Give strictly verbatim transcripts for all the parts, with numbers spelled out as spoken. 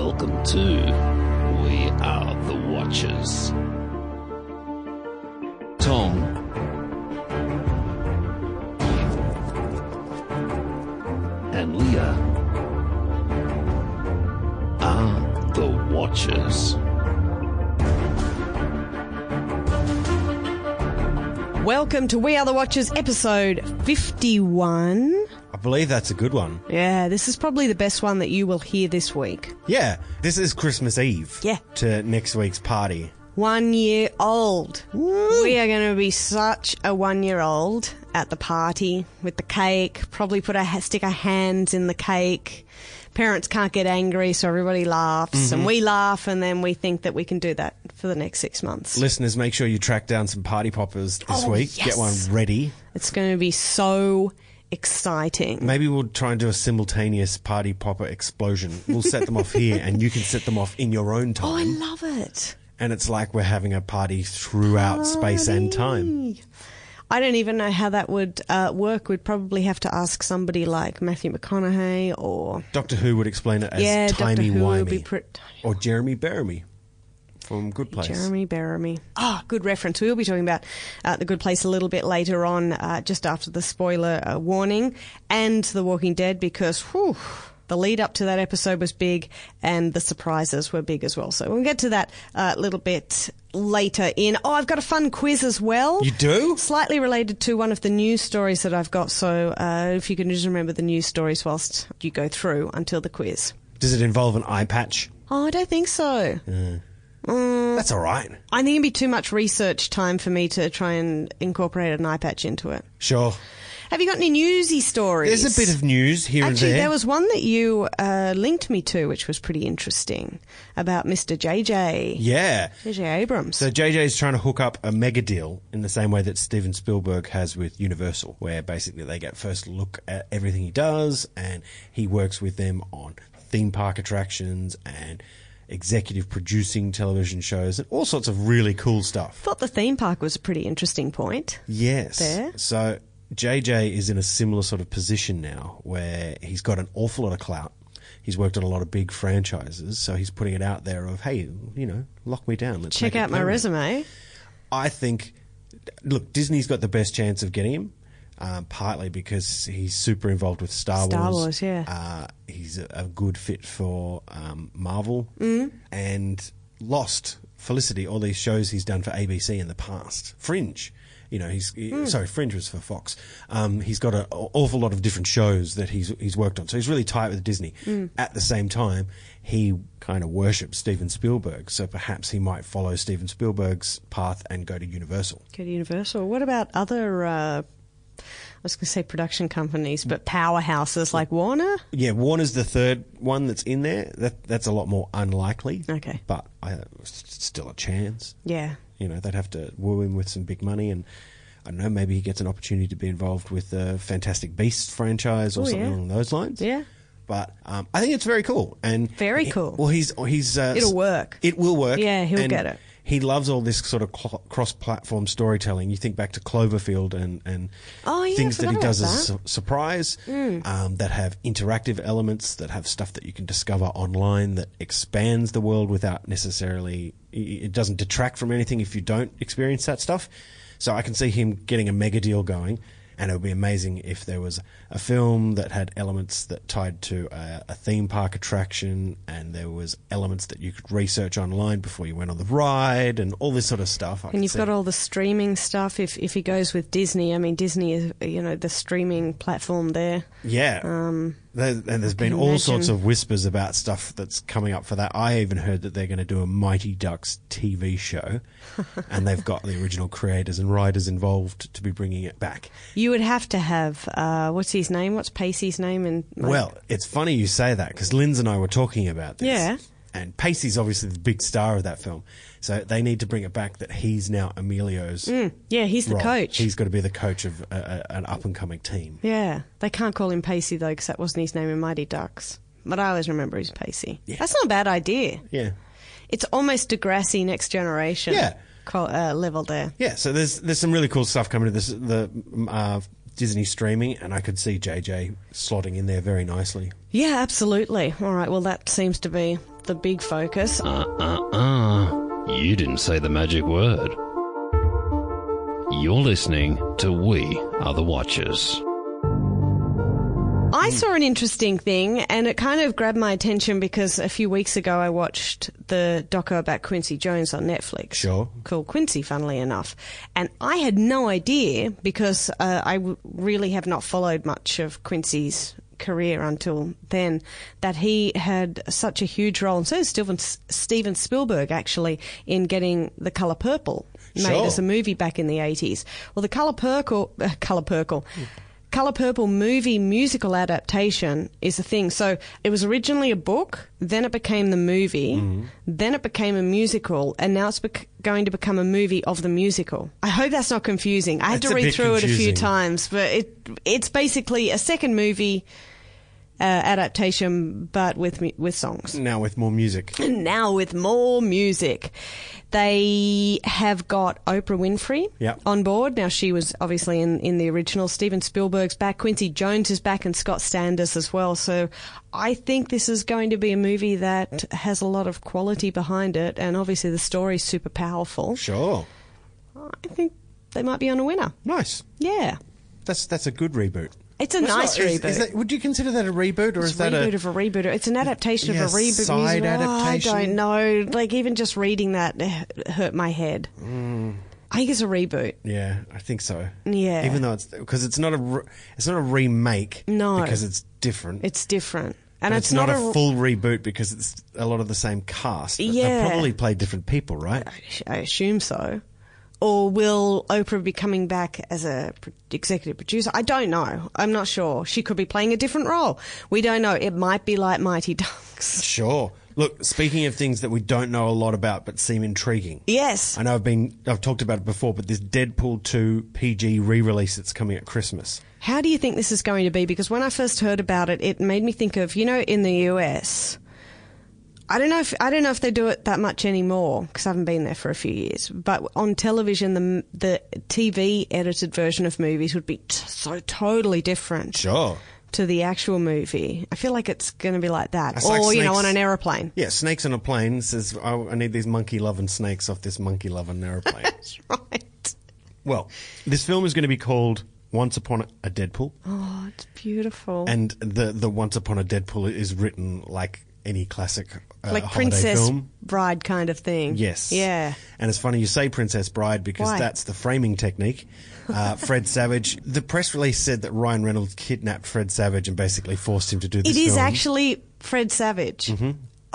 Welcome to We Are the Watchers. Tom and Leah are the Watchers. Welcome to We Are the Watchers, episode fifty-one. I believe that's a good one. Yeah, this is probably the best one that you will hear this week. Yeah, this is Christmas Eve. Yeah. To next week's party. One year old. Woo. We are going to be such a one-year-old at the party with the cake. Probably put our stick our hands in the cake. Parents can't get angry, so everybody laughs, mm-hmm. and we laugh, and then we think that we can do that for the next six months. Listeners, make sure you track down some party poppers this oh, week. Yes. Get one ready. It's going to be so exciting. Maybe we'll try and do a simultaneous party popper explosion. We'll set them off here, and you can set them off in your own time. Oh, I love it. And it's like we're having a party throughout party. space and time. I don't even know how that would uh, work. We'd probably have to ask somebody like Matthew McConaughey or... Doctor Who would explain it as yeah, timey-wimey. Pre- or Jeremy Bearimy from Good Place. Jeremy Bearimy. Ah, oh, good reference. We'll be talking about uh, The Good Place a little bit later on, uh, just after the spoiler uh, warning, and The Walking Dead, because whew, the lead up to that episode was big and the surprises were big as well. So we'll get to that a uh, little bit later in. Oh, I've got a fun quiz as well. You do? Slightly related to one of the news stories that I've got. So uh, if you can just remember the news stories whilst you go through until the quiz. Does it involve an eye patch? Oh, I don't think so. Uh, um, that's all right. I think it'd be too much research time for me to try and incorporate an eye patch into it. Sure. Have you got any newsy stories? There's a bit of news here Actually, and there. Actually, there was one that you uh, linked me to, which was pretty interesting, about Mister J J. Yeah. J J Abrams. So J J is trying to hook up a mega deal in the same way that Steven Spielberg has with Universal, where basically they get first look at everything he does, and he works with them on theme park attractions and executive producing television shows and all sorts of really cool stuff. I thought the theme park was a pretty interesting point. Yes. There. So J J is in a similar sort of position now where he's got an awful lot of clout. He's worked on a lot of big franchises, so he's putting it out there of, hey, you know, lock me down. Let's check out my resume. I think, look, Disney's got the best chance of getting him, um, partly because he's super involved with Star, Star Wars. Wars, yeah. Uh, he's a, a good fit for um, Marvel mm. and Lost, Felicity, all these shows he's done for A B C in the past. Fringe. You know, he's he, mm. sorry, Fringe was for Fox. Um, he's got an awful lot of different shows that he's he's worked on, so he's really tight with Disney. Mm. At the same time, he kind of worships Steven Spielberg, so perhaps he might follow Steven Spielberg's path and go to Universal. Go to Universal. What about other? Uh, I was going to say production companies, but powerhouses like Warner. Yeah, Warner's the third one that's in there. That that's a lot more unlikely. Okay, but uh, still a chance. Yeah. You know, they'd have to woo him with some big money, and I don't know, maybe he gets an opportunity to be involved with the Fantastic Beasts franchise or oh, something yeah. along those lines. Yeah. But um, I think it's very cool. And very he, cool. Well, he's he's uh, it'll work. It will work. Yeah, he'll and get it. He loves all this sort of cl- cross-platform storytelling. You think back to Cloverfield and, and oh, yeah, things that he does that. as a su- surprise mm. um, that have interactive elements, that have stuff that you can discover online, that expands the world without necessarily... It doesn't detract from anything if you don't experience that stuff. So I can see him getting a mega deal going. And it would be amazing if there was a film that had elements that tied to a, a theme park attraction, and there was elements that you could research online before you went on the ride, and all this sort of stuff. I and you've see. got all the streaming stuff. If if he goes with Disney, I mean, Disney is, you know, the streaming platform there. Yeah. Um, there, and there's been all imagine. sorts of whispers about stuff that's coming up for that. I even heard that they're going to do a Mighty Ducks T V show, and they've got the original creators and writers involved to be bringing it back. You would have to have, uh, what's his name? What's Pacey's name? And like, well, it's funny you say that, because Linz and I were talking about this. Yeah. And Pacey's obviously the big star of that film. So they need to bring it back that he's now Emilio's Mm, yeah, he's the role. coach. He's got to be the coach of a, a, an up-and-coming team. Yeah. They can't call him Pacey, though, because that wasn't his name in Mighty Ducks. But I always remember he's Pacey. Yeah. That's not a bad idea. Yeah. It's almost Degrassi Next Generation Yeah. co- uh, level there. Yeah, so there's there's some really cool stuff coming to this. The uh, Disney streaming, and I could see J J slotting in there very nicely. Yeah, absolutely. All right, well, that seems to be the big focus. Uh-uh-uh. You didn't say the magic word. You're listening to We Are the Watchers. I saw an interesting thing, and it kind of grabbed my attention because a few weeks ago I watched the doco about Quincy Jones on Netflix. Sure. Called Quincy, funnily enough. And I had no idea, because uh, I w- really have not followed much of Quincy's career until then, that he had such a huge role, and so does Steven, Steven Spielberg, actually, in getting The Colour Purple made Sure. as a movie back in the eighties. Well, The Colour Purple... Uh, Colour Purple... Colour Purple movie musical adaptation is a thing. So it was originally a book, then it became the movie, mm. then it became a musical, and now it's bec- going to become a movie of the musical. I hope that's not confusing. I had That's to a read bit through confusing. it a few times, but it it's basically a second movie uh, adaptation, but with mu- with songs. Now with more music. Now with more music. They have got Oprah Winfrey Yep. on board. Now, she was obviously in, in the original. Steven Spielberg's back. Quincy Jones is back, and Scott Standis as well. So I think this is going to be a movie that has a lot of quality behind it, and obviously the story's super powerful. Sure. I think they might be on a winner. Nice. Yeah. That's that's a good reboot. It's a That's nice not- is- reboot. is that- would you consider that a reboot, or It's is that a reboot a... of a reboot. It's an adaptation Yeah, of a reboot. side musical. adaptation? Oh, I don't know. Like, even just reading that eh, hurt my head. Mm. I think it's a reboot. Yeah, I think so. Yeah. Even though it's because it's not a re- it's not a remake. No. because it's different. It's different. And But it's, it's not, not a full reboot because it's a lot of the same cast. But Yeah. They probably play different people, right? I assume so. Or will Oprah be coming back as a pro- executive producer? I don't know. I'm not sure. She could be playing a different role. We don't know. It might be like Mighty Ducks. Sure. Look, speaking of things that we don't know a lot about but seem intriguing. Yes. I know I've been I've talked about it before, but this Deadpool two P G re-release that's coming at Christmas. How do you think this is going to be? Because when I first heard about it, it made me think of, you know, in the U S, I don't know if I don't know if they do it that much anymore because I haven't been there for a few years. But on television, the the T V edited version of movies would be t- so totally different Sure. to the actual movie. I feel like it's going to be like that, It's or like you know, Snakes- on an aeroplane. Yeah, Snakes on a Plane says, oh, I need these monkey-loving snakes off this monkey-loving aeroplane. That's right. Well, this film is going to be called Once Upon a Deadpool. Oh, it's beautiful. And the, the Once Upon a Deadpool is written like any classic uh, like holiday Princess film. Bride kind of thing. Yes. Yeah. And it's funny you say Princess Bride because Why? that's the framing technique. Uh, Fred Savage. The press release said that Ryan Reynolds kidnapped Fred Savage and basically forced him to do this It is film actually Fred Savage. Mm-hmm.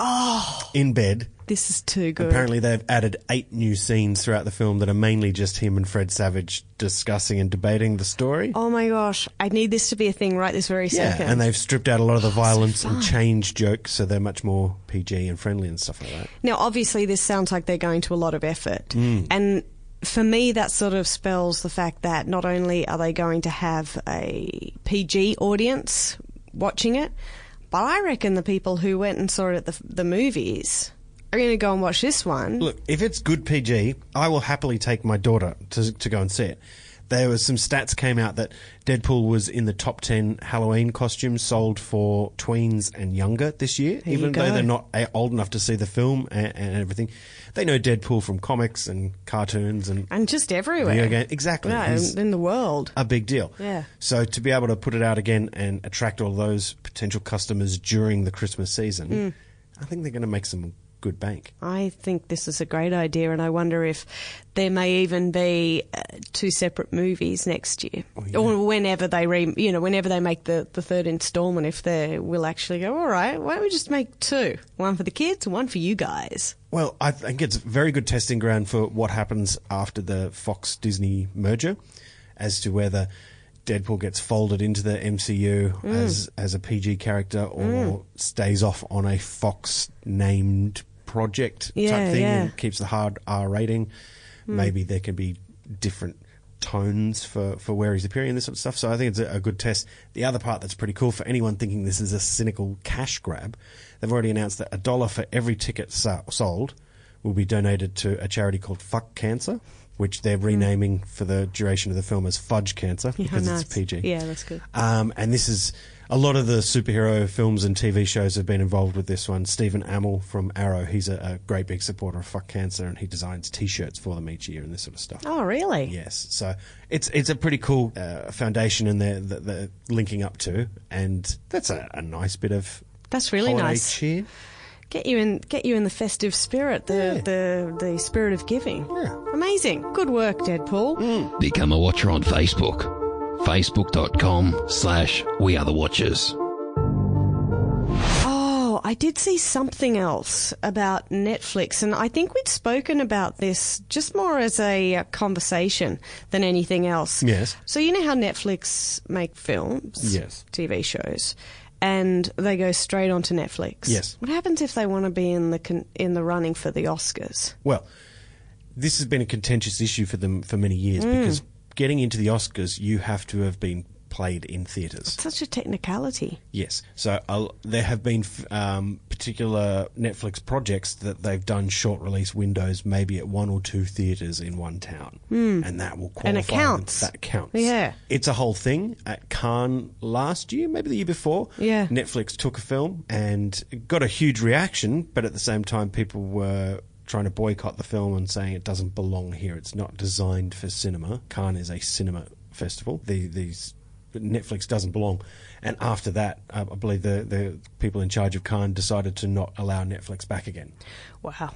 Oh, in bed. this is too good. Apparently they've added eight new scenes throughout the film that are mainly just him and Fred Savage discussing and debating the story. Oh my gosh, I need this to be a thing right this very Yeah, second. and they've stripped out a lot of the violence fun. and changed jokes, so they're much more P G and friendly and stuff like that. Now, obviously, this sounds like they're going to a lot of effort. Mm. And for me, that sort of spells the fact that not only are they going to have a P G audience watching it, but I reckon the people who went and saw it at the, the movies are going to go and watch this one. Look, if it's good P G, I will happily take my daughter to to go and see it. There was some stats came out that Deadpool was in the top ten Halloween costumes sold for tweens and younger this year, There you even though go. they're not uh, old enough to see the film and, and everything. They know Deadpool from comics and cartoons and And just everywhere. video games. Exactly. Yeah, He's in, in the world. a big deal. Yeah. So to be able to put it out again and attract all those potential customers during the Christmas season, Mm. I think they're going to make some good bank. I think this is a great idea, and I wonder if there may even be uh, two separate movies next year, Oh, yeah. or whenever they re, you know, whenever they make the, the third instalment. If they will actually go, all right, why don't we just make two, one for the kids and one for you guys? Well, I think it's a very good testing ground for what happens after the Fox-Disney merger as to whether Deadpool gets folded into the M C U Mm. as as a P G character or stays off on a Fox-named project Yeah, type thing yeah. and keeps the hard R rating. Maybe there can be different tones for, for where he's appearing and this sort of stuff. So I think it's a, a good test. The other part that's pretty cool for anyone thinking this is a cynical cash grab, they've already announced that a dollar for every ticket so- sold will be donated to a charity called Fuck Cancer. which they're renaming for the duration of the film as Fudge Cancer Yeah, because nice. it's P G. Yeah, that's good. Um, and this is a lot of the superhero films and T V shows have been involved with this one. Stephen Amell from Arrow, he's a, a great big supporter of Fuck Cancer, and he designs T-shirts for them each year and this sort of stuff. Oh, really? Yes, so it's it's a pretty cool uh, foundation in there that they're linking up to, and that's a, a nice bit of That's really holiday nice. cheer. Get you in, get you in the festive spirit, the Yeah. the the spirit of giving. Yeah. Amazing. Good work, Deadpool. Become a watcher on Facebook. Facebook.com slash We Are The Watchers. Oh, I did see something else about Netflix, and I think we'd spoken about this just more as a uh, conversation than anything else. Yes. So you know how Netflix make films, Yes. T V shows, and they go straight onto Netflix. Yes. What happens if they want to be in the con- in the running for the Oscars? Well, this has been a contentious issue for them for many years because getting into the Oscars, you have to have been played in theatres. Such a technicality. Yes. So uh, there have been f- um, particular Netflix projects that they've done short release windows, maybe at one or two theatres in one town, and that will qualify. And it them. counts. That counts. Yeah. It's a whole thing. At Cannes last year, maybe the year before, Yeah. Netflix took a film and got a huge reaction, but at the same time, people were trying to boycott the film and saying it doesn't belong here. It's not designed for cinema. Cannes is a cinema festival. The, these Netflix doesn't belong. And after that, uh, I believe the, the people in charge of Cannes decided to not allow Netflix back again. Wow,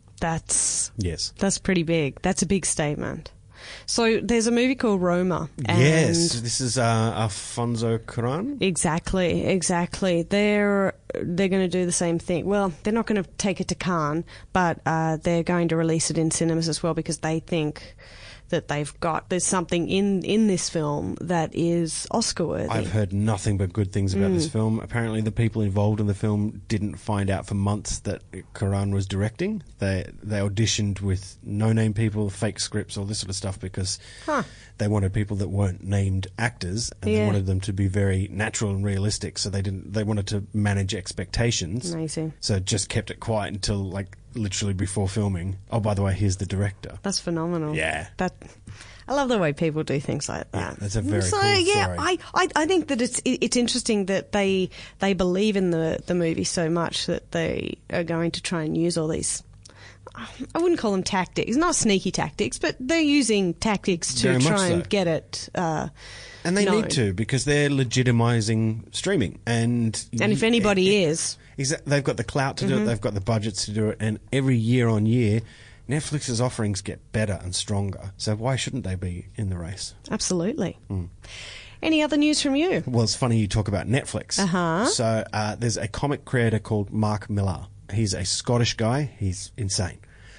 that's Yes. that's pretty big. That's a big statement. So there's a movie called Roma. And Yes, this is uh, Alfonso Cuarón. Exactly, exactly. They're they're going to do the same thing. Well, they're not going to take it to Cannes, but uh, they're going to release it in cinemas as well because they think that they've got there's something in in this film that is Oscar worthy. I've heard nothing but good things about Mm. this film. Apparently, the people involved in the film didn't find out for months that Cuarón was directing. They they auditioned with no-name people, fake scripts, all this sort of stuff because Huh. they wanted people that weren't named actors, and Yeah. they wanted them to be very natural and realistic. So they didn't. They wanted to manage expectations. Amazing. So just kept it quiet until like literally before filming. Oh, by the way, here's the director. That's phenomenal. Yeah. That I love the way people do things like that. Yeah, that's a very so, cool yeah, story. I, I, I think that it's it- it's interesting that they they believe in the, the movie so much that they are going to try and use all these. I wouldn't call them tactics, not sneaky tactics, but they're using tactics to Very much try and so. get it. Uh, And they known. need to because they're legitimizing streaming. And And if anybody is, Exa- they've got the clout to do Mm-hmm. it, they've got the budgets to do it, and every year on year, Netflix's offerings get better and stronger. So why shouldn't they be in the race? absolutely. Hmm. Any other news from you? Well, it's funny you talk about Netflix. Uh-huh. So uh, there's a comic creator called Mark Millar. He's a Scottish guy. He's insane.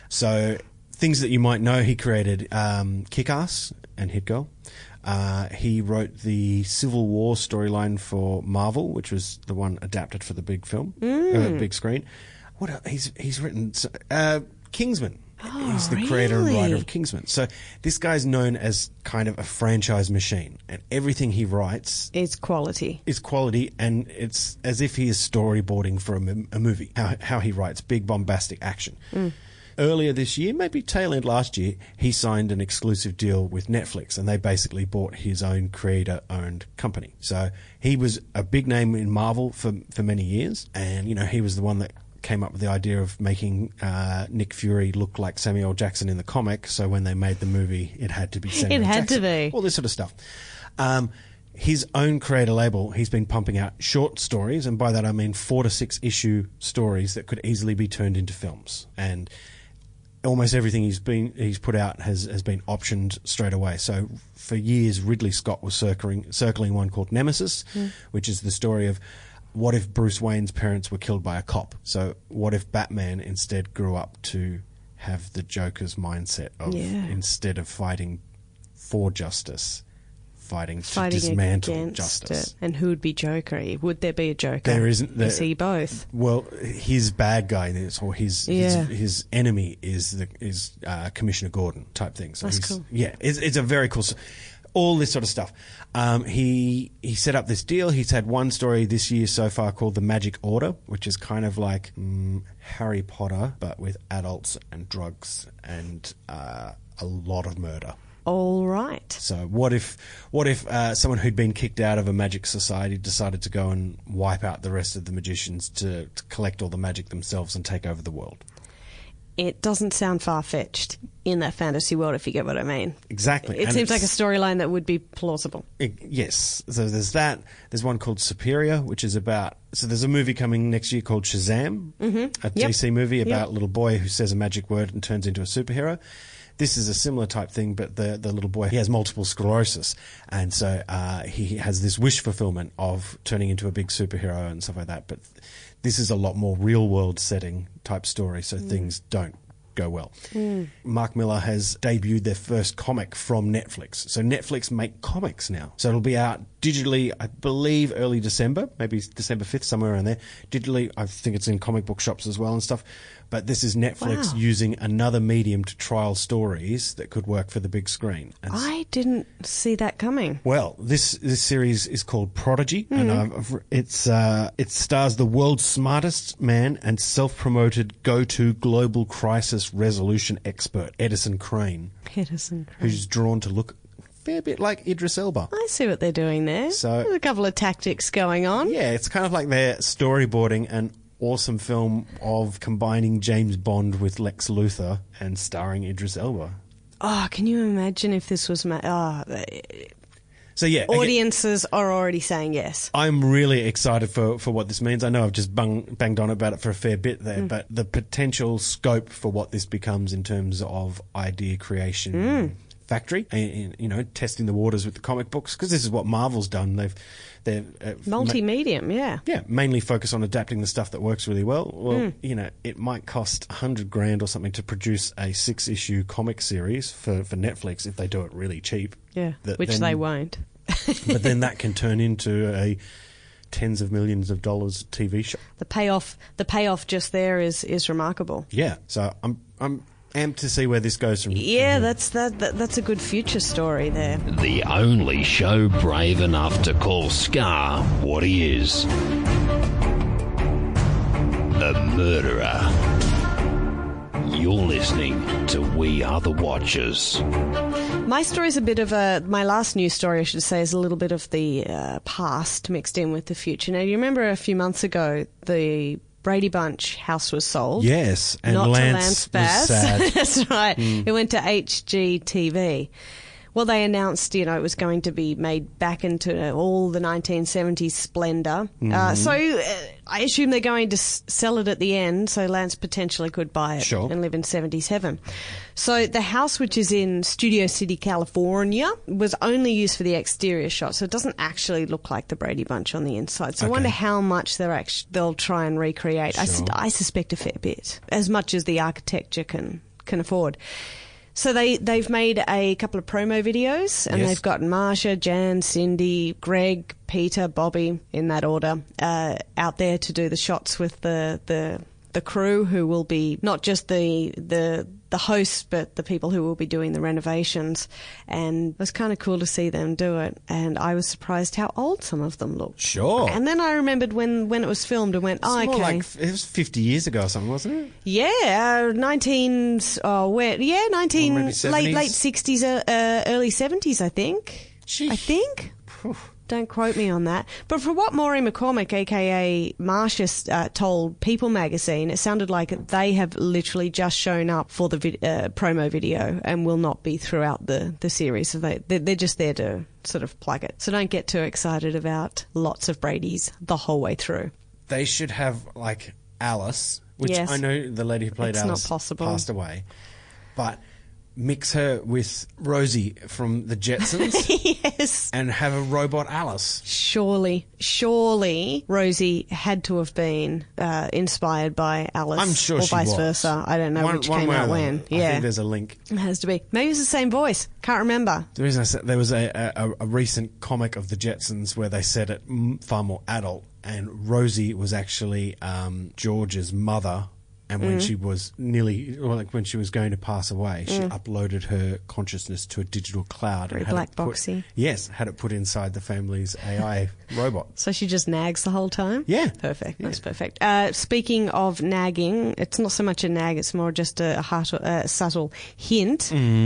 So things that you might know, he created um, Kick-Ass and Hit Girl. Uh, he wrote the Civil War storyline for Marvel, which was the one adapted for the big film, Mm. uh, big screen. What else? he's he's written so- uh, Kingsman. Oh, he's the creator and really? writer of Kingsman. So this guy's known as kind of a franchise machine, and everything he writes It's quality. is quality, and it's as if he is storyboarding for a, m- a movie. How how he writes big bombastic action. Earlier this year, maybe tail end last year, he signed an exclusive deal with Netflix, and they basically bought his own creator-owned company. So he was a big name in Marvel for for many years, and you know he was the one that came up with the idea of making uh, Nick Fury look like Samuel Jackson in the comic. So when they made the movie, it had to be Samuel It had to Jackson. be. All this sort of stuff. Um, his own creator label, he's been pumping out short stories, and by that I mean four to six issue stories that could easily be turned into films. And almost everything he's been he's put out has, has been optioned straight away. So for years, Ridley Scott was circling circling one called Nemesis, which is the story of what if Bruce Wayne's parents were killed by a cop? So what if Batman instead grew up to have the Joker's mindset of Yeah. instead of fighting for justice, fighting to Fighting dismantle against justice. it. And who would be Joker? Would there be a Joker? There isn't. There, Is he both? Well, his bad guy is, or his Yeah. his, his enemy is the is uh, Commissioner Gordon type thing. So That's he's, cool. Yeah, it's, it's a very cool. s- All this sort of stuff. Um, he he set up this deal. He's had one story this year so far called The Magic Order, which is kind of like mm, Harry Potter but with adults and drugs and uh, a lot of murder. All right. So what if what if uh, someone who'd been kicked out of a magic society decided to go and wipe out the rest of the magicians to, to collect all the magic themselves and take over the world? It doesn't sound far-fetched in that fantasy world, if you get what I mean. Exactly. It And seems like a it's- storyline that would be plausible. It- yes. So there's that. There's one called Superior, which is about... So there's a movie coming next year called Shazam, mm-hmm. a Yep. D C movie about Yep. a little boy who says a magic word and turns into a superhero. This is a similar type thing, but the, the little boy, he has multiple sclerosis. And so uh, he has this wish fulfillment of turning into a big superhero and stuff like that. But this is a lot more real-world setting type story, so mm. things don't go well. Mm. Mark Millar has debuted their first comic from Netflix. So Netflix make comics now. So it'll be out digitally, I believe, early December, maybe December fifth, somewhere around there. Digitally, I think it's in comic book shops as well and stuff. But this is Netflix Wow. using another medium to trial stories that could work for the big screen. And I didn't see that coming. well, this this series is called Prodigy, Mm-hmm. and I've, it's uh, it stars the world's smartest man and self-promoted go-to global crisis resolution expert, Edison Crane, Edison. who's drawn to look a fair bit like Idris Elba. I see what they're doing there. So- There's a couple of tactics going on. Yeah, it's kind of like they're storyboarding an awesome film of combining James Bond with Lex Luthor and starring Idris Elba. Oh, can you imagine if this was... Ma- oh, the- So yeah, again, audiences are already saying yes. I'm really excited for, for what this means. I know I've just bung, banged on about it for a fair bit there, Mm. but the potential scope for what this becomes in terms of idea creation Mm. factory, and, and, you know, testing the waters with the comic books, because this is what Marvel's done. They've they're uh, Multi-medium, yeah. yeah, mainly focus on adapting the stuff that works really well. Well, Mm. you know, it might cost a hundred grand or something to produce a six-issue comic series for, for Netflix if they do it really cheap. Yeah, That which then- they won't. But then that can turn into a tens of millions of dollars T V show. The payoff, the payoff just there is is remarkable. Yeah, so I'm I'm amped to see where this goes from. Yeah, from here. that's that, that. That's a good future story there. The only show brave enough to call Scar what he is. A murderer. You're listening to We Are the Watchers. My story's a bit of a... My last news story, I should say, is a little bit of the uh, past mixed in with the future. Now, you remember a few months ago, the Brady Bunch house was sold. Yes, and Not Lance, to Lance was Bass. sad. That's right. It went to H G T V. Well, they announced, you know, it was going to be made back into all the nineteen seventies splendour. Mm-hmm. Uh, so uh, I assume they're going to s- sell it at the end, so Lance potentially could buy it Sure. and live in seventy-seven. So the house, which is in Studio City, California, was only used for the exterior shot, so it doesn't actually look like the Brady Bunch on the inside. So I Okay. wonder how much they're actu- they'll try and recreate. I, s- Sure. I suspect a fair bit, as much as the architecture can can afford. So they, they've made a couple of promo videos, and Yes. they've got Marsha, Jan, Cindy, Greg, Peter, Bobby, in that order, uh, out there to do the shots with the, the the crew, who will be not just the the the hosts, but the people who will be doing the renovations. And it was kind of cool to see them do it. And I was surprised how old some of them looked. Sure. And then I remembered when, when it was filmed and went, oh, It's more okay. like it was fifty years ago or something, wasn't it? Yeah, uh, nineteen. Oh, where? Yeah, nineteen. Or maybe late seventies? late sixties, uh, uh, early seventies. I think. Sheesh. I think. Phew. Don't quote me on that. But for what Maureen McCormick, aka Marsha, uh, told People magazine, it sounded like they have literally just shown up for the vid- uh, promo video and will not be throughout the, the series. So they, they're, they're just there to sort of plug it. So don't get too excited about lots of Brady's the whole way through. They should have like Alice, which Yes. I know the lady who played It's not Alice possible. passed away, but mix her with Rosie from the Jetsons Yes. and have a robot Alice. Surely, surely Rosie had to have been uh, inspired by Alice, I'm sure or she vice was. versa. I don't know One- which one came way or out the when. other. I Yeah, think there's a link. it has to be. Maybe it's the same voice. Can't remember. The reason I said there was a, a, a recent comic of the Jetsons where they said it m- far more adult, and Rosie was actually um, George's mother. And when Mm. she was nearly, or like when she was going to pass away, she uploaded her consciousness to a digital cloud. Very and had black it put- boxy. Yes, had it put inside the family's A I robot. So she just nags the whole time? Yeah. Perfect. Yeah. That's perfect. Uh, speaking of nagging, it's not so much a nag, it's more just a, heart, a subtle hint. Mm-hmm.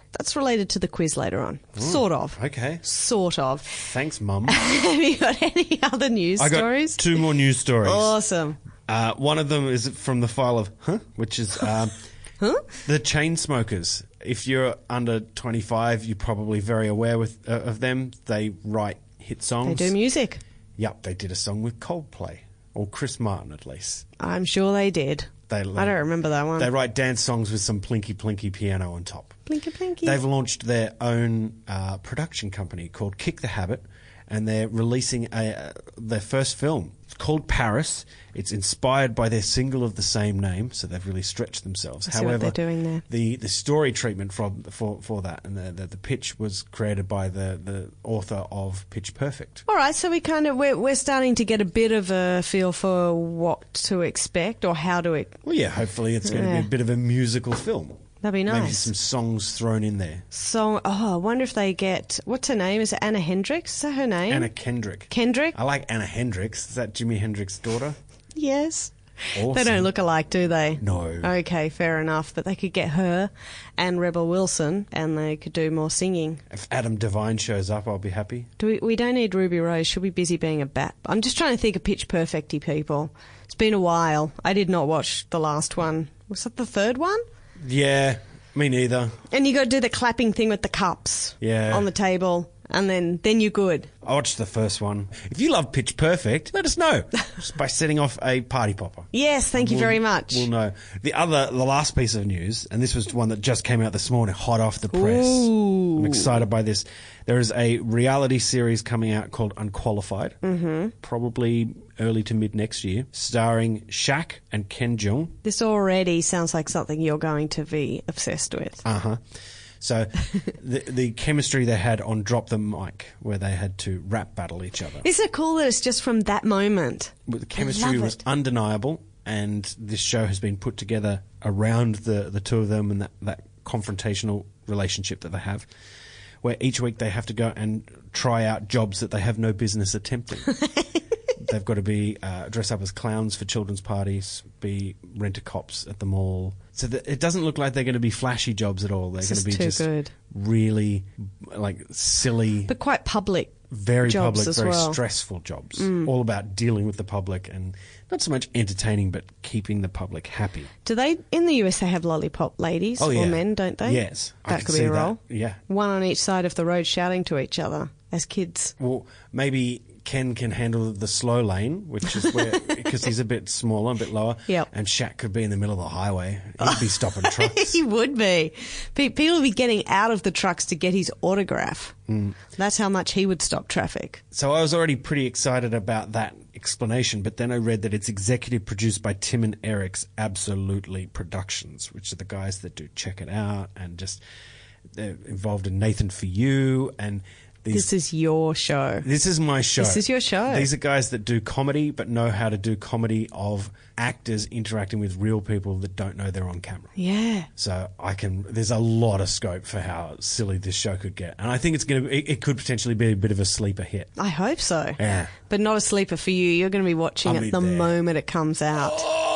That's related to the quiz later on. Sort of. Okay. Sort of. Thanks, Mum. Have you got any other news I got stories? two more news stories. Awesome. Uh, one of them is from the file of Huh, which is um, Huh? the Chainsmokers. If you're under twenty-five, you're probably very aware with, uh, of them. They write hit songs. They do music. Yep, they did a song with Coldplay, or Chris Martin at least. I'm sure they did. They, I don't remember that one. They write dance songs with some plinky plinky piano on top. Blinky blinky. They've launched their own uh, production company called Kick the Habit, and they're releasing a, uh, their first film. It's called Paris. It's inspired by their single of the same name, so they've really stretched themselves. I see However, what they're doing there. the the story treatment from for for that and the the, the pitch was created by the the author of Pitch Perfect. All right, so we kind of we're, we're starting to get a bit of a feel for what to expect or how to. Ex- Well, yeah, hopefully it's going to Yeah. be a bit of a musical film. That'd be Maybe nice. some songs thrown in there. So, oh, I wonder if they get what's her name? Is it Anna Hendricks? Is that her name? Anna Kendrick. Kendrick. I like Anna Hendricks. Is that Jimi Hendrix's daughter? Yes. Awesome. They don't look alike, do they? No. Okay, fair enough. But they could get her and Rebel Wilson, and they could do more singing. If Adam Devine shows up, I'll be happy. Do we? We don't need Ruby Rose. She'll be busy being a bat. I'm just trying to think of Pitch Perfecty people. It's been a while. I did not watch the last one. Was that the third one? Yeah, me neither. And you got to do the clapping thing with the cups. Yeah. On the table, and then then you're good. I watched the first one. If you love Pitch Perfect, let us know just by setting off a party popper. Yes, thank you We'll- very much. We'll know. The other, the last piece of news, and this was one that just came out this morning, hot off the press. Ooh. I'm excited by this. There is a reality series coming out called Unqualified, mm-hmm. probably early to mid next year, starring Shaq and Ken Jeong. This already sounds like something you're going to be obsessed with. Uh huh. So the the chemistry they had on Drop the Mic, where they had to rap battle each other. Isn't it cool that it's just from that moment? The chemistry love was it. undeniable, and this show has been put together around the, the two of them and that, that confrontational relationship that they have, where each week they have to go and try out jobs that they have no business attempting. They've got to be uh, dress up as clowns for children's parties, be rent-a-cops at the mall. So that it doesn't look like they're going to be flashy jobs at all. They're This going is to be too just good. really like silly, But quite public. very jobs public, as very well. Mm. stressful jobs. All about dealing with the public and not so much entertaining, but keeping the public happy. Do they, in the U S, they have lollipop ladies Oh, yeah. or men, don't they? Yes, I That can could see be a that. role. Yeah. One on each side of the road shouting to each other as kids. Well, maybe Ken can handle the slow lane, which is where, because he's a bit smaller, a bit lower. Yep. And Shaq could be in the middle of the highway. He'd be stopping trucks. He would be. Pe- People would be getting out of the trucks to get his autograph. Mm. That's how much he would stop traffic. So I was already pretty excited about that explanation, but then I read that it's executive produced by Tim and Eric's Absolutely Productions, which are the guys that do Check It Out and just they're involved in Nathan For You and these. This is your show. This is my show. This is your show. These are guys that do comedy, but know how to do comedy of actors interacting with real people that don't know they're on camera. Yeah. So I can. There's a lot of scope for how silly this show could get, and I think it's going to. It, it could potentially be a bit of a sleeper hit. I hope so. Yeah. But not a sleeper for you. You're going to be watching I'll it be the there. moment it comes out.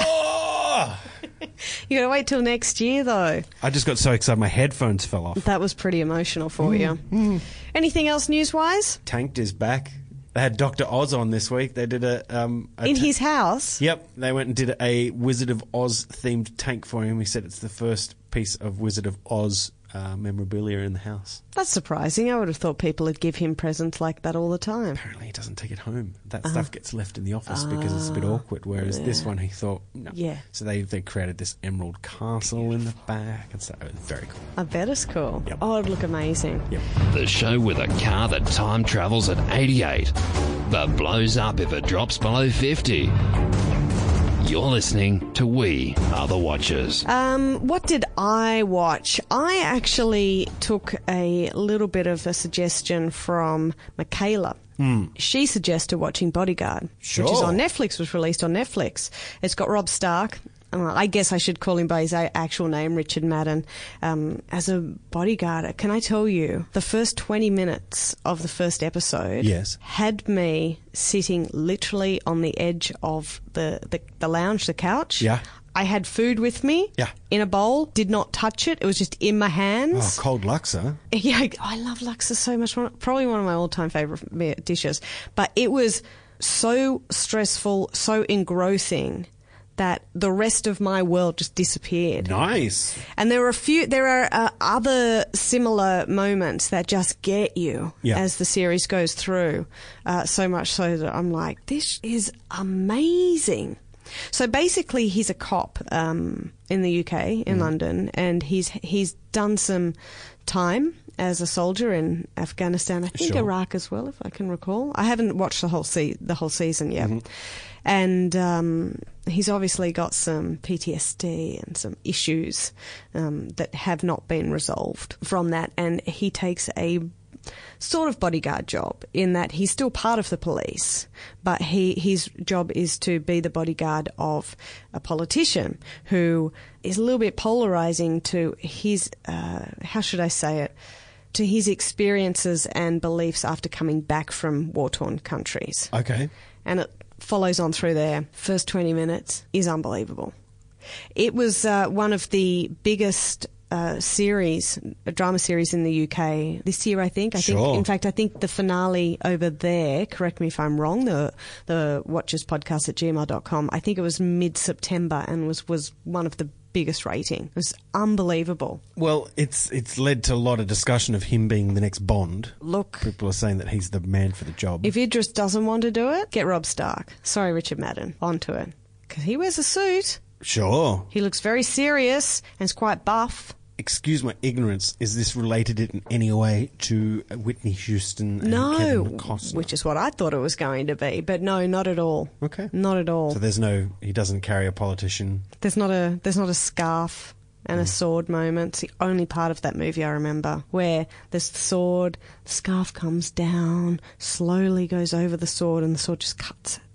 Oh! You got to wait till next year, though. I just got so excited my headphones fell off. That was pretty emotional for you. Anything else news-wise? Tanked is back. They had Doctor Oz on this week. They did a um a In ta- his house? Yep, they went and did a Wizard of Oz themed tank for him. He said it's the first piece of Wizard of Oz uh, memorabilia in the house. That's surprising. I would have thought people would give him presents like that all the time. Apparently, he doesn't take it home. That stuff gets left in the office because it's a bit awkward. Whereas this one, he thought, no. Yeah. So they they created this Emerald Castle in the back, and so it was very cool. I bet it's cool. Yep. Oh, it'd look amazing. Yep. The show with a car that time travels at eighty-eight, but blows up if it drops below fifty. You're listening to We Are The Watchers. Um, what did I watch? I actually took a little bit of a suggestion from Michaela. She suggested watching Bodyguard, which is Sure. on Netflix, was released on Netflix. It's got Rob Stark. Uh, I guess I should call him by his a- actual name, Richard Madden, um, as a bodyguard. Can I tell you, the first twenty minutes of the first episode Yes. had me sitting literally on the edge of the, the, the lounge, the couch. Yeah. I had food with me Yeah. in a bowl, did not touch it. It was just in my hands. Oh, cold laksa. Yeah, I, I love laksa so much. One- Probably one of my all-time favourite me- dishes. But it was so stressful, so engrossing that the rest of my world just disappeared. Nice. And there are a few, there are uh, other similar moments that just get you Yeah. as the series goes through. Uh, so much so that I'm like, this is amazing. So basically, he's a cop um, in the U K, in mm. London, and he's he's done some time as a soldier in Afghanistan. I think Sure. Iraq as well, if I can recall. I haven't watched the whole se- the whole season yet. Mm-hmm. And um, he's obviously got some P T S D and some issues um, that have not been resolved from that. And he takes a sort of bodyguard job in that he's still part of the police, but he his job is to be the bodyguard of a politician who is a little bit polarizing to his, uh, how should I say it, to his experiences and beliefs after coming back from war-torn countries. Okay. And it follows on through there. First twenty minutes is unbelievable. It was uh, one of the biggest uh, series, a drama series in the U K this year, I think. I Sure. think, in fact, I think the finale over there, correct me if I'm wrong, the the Watchers Podcast at gmail dot com, I think it was mid-September and was, was one of the biggest rating. It was unbelievable. Well, it's it's led to a lot of discussion of him being the next Bond. Look, People are saying that he's the man for the job. if Idris doesn't want to do it, get Rob Stark. Sorry, Richard Madden. On to it. Because he wears a suit. Sure. He looks very serious and is quite buff. Excuse my ignorance. Is this related in any way to Whitney Houston and No, Kevin Costner? which is what I thought it was going to be, but no, not at all. Okay. Not at all. So there's no. He doesn't carry a politician. There's not a there's not a scarf and a sword moment. It's the only part of that movie I remember where there's the sword, the scarf comes down, slowly goes over the sword, and the sword just cuts it.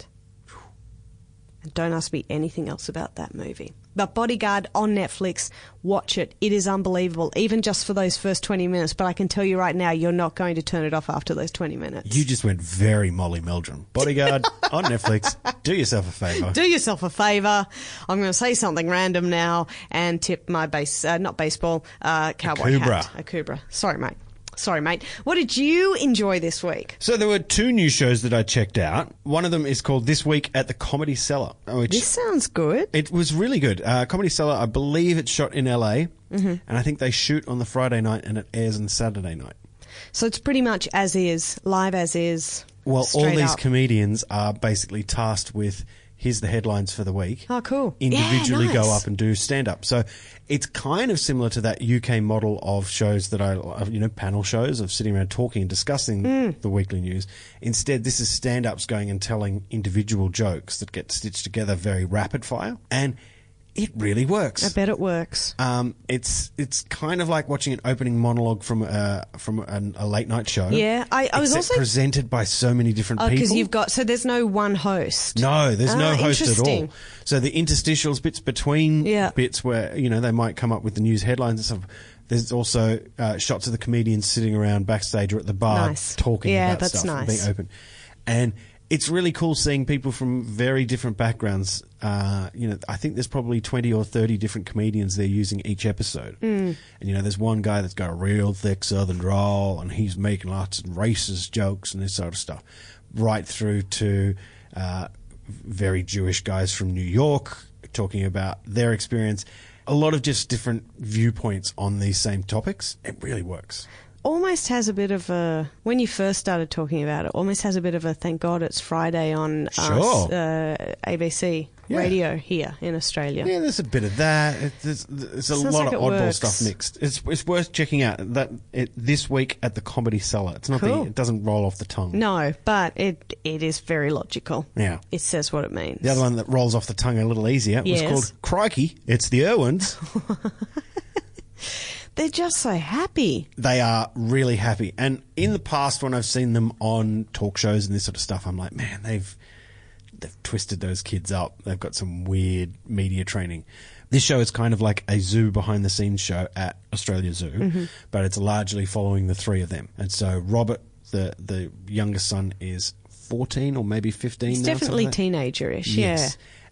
And don't ask me anything else about that movie. But Bodyguard on Netflix, watch it. It is unbelievable, even just for those first twenty minutes. But I can tell you right now, you're not going to turn it off after those twenty minutes. You just went very Molly Meldrum. Bodyguard on Netflix. Do yourself a favour. Do yourself a favour. I'm going to say something random now and tip my base, uh, not baseball, uh, cowboy Kubra. hat. A Kubra. Sorry, mate. Sorry, mate. What did you enjoy this week? So there were two new shows that I checked out. One of them is called This Week at the Comedy Cellar, which This sounds good. it was really good. Uh, Comedy Cellar, I believe it's shot in L A, mm-hmm. and I think they shoot on the Friday night and it airs on the Saturday night. So it's pretty much as is, live as is. Well, all straight these up. comedians are basically tasked with, here's the headlines for the week. Oh, cool. Individually Yeah, go nice. up and do stand-up. So it's kind of similar to that U K model of shows that I, of, you know, panel shows of sitting around talking and discussing Mm. the weekly news. Instead, this is stand-ups going and telling individual jokes that get stitched together very rapid fire. And it really works. I bet it works. Um, it's it's kind of like watching an opening monologue from a from a, a late night show. Yeah, I- I was except also- presented by so many different Oh, people. because you've got, so there's no one host. No, there's no Ah, host at all. interesting. So the interstitials, bits between Yeah. bits where, you know, they might come up with the news headlines and stuff. There's also uh, shots of the comedians sitting around backstage or at the bar Nice. talking Yeah, about that's stuff and nice. being open. And it's really cool seeing people from very different backgrounds. Uh, you know, I think there's probably twenty or thirty different comedians they're using each episode. Mm. And, you know, there's one guy that's got a real thick southern drawl and he's making lots of racist jokes and this sort of stuff. Right through to uh, very Jewish guys from New York talking about their experience. A lot of just different viewpoints on these same topics. It really works. Almost has a bit of a, when you first started talking about it, almost has a bit of a thank God it's Friday on Sure. us, uh, A B C Yeah. radio here in Australia. Yeah, there's a bit of that. It, there's, there's a Sounds lot like of it oddball works. stuff mixed. It's it's worth checking out that it, this week at the Comedy Cellar. It's not Cool. the, it doesn't roll off the tongue. No, but it it is very logical. Yeah. It says what it means. The other one that rolls off the tongue a little easier Yes. was called Crikey. It's the Irwins. They're just so happy. They are really happy. And in the past, when I've seen them on talk shows and this sort of stuff, I'm like, man, they've they've twisted those kids up. They've got some weird media training. This show is kind of like a zoo behind-the-scenes show at Australia Zoo, Mm-hmm. but it's largely following the three of them. And so Robert, the the youngest son, is fourteen or maybe fifteen He's now. definitely something like that. teenager-ish, Yes.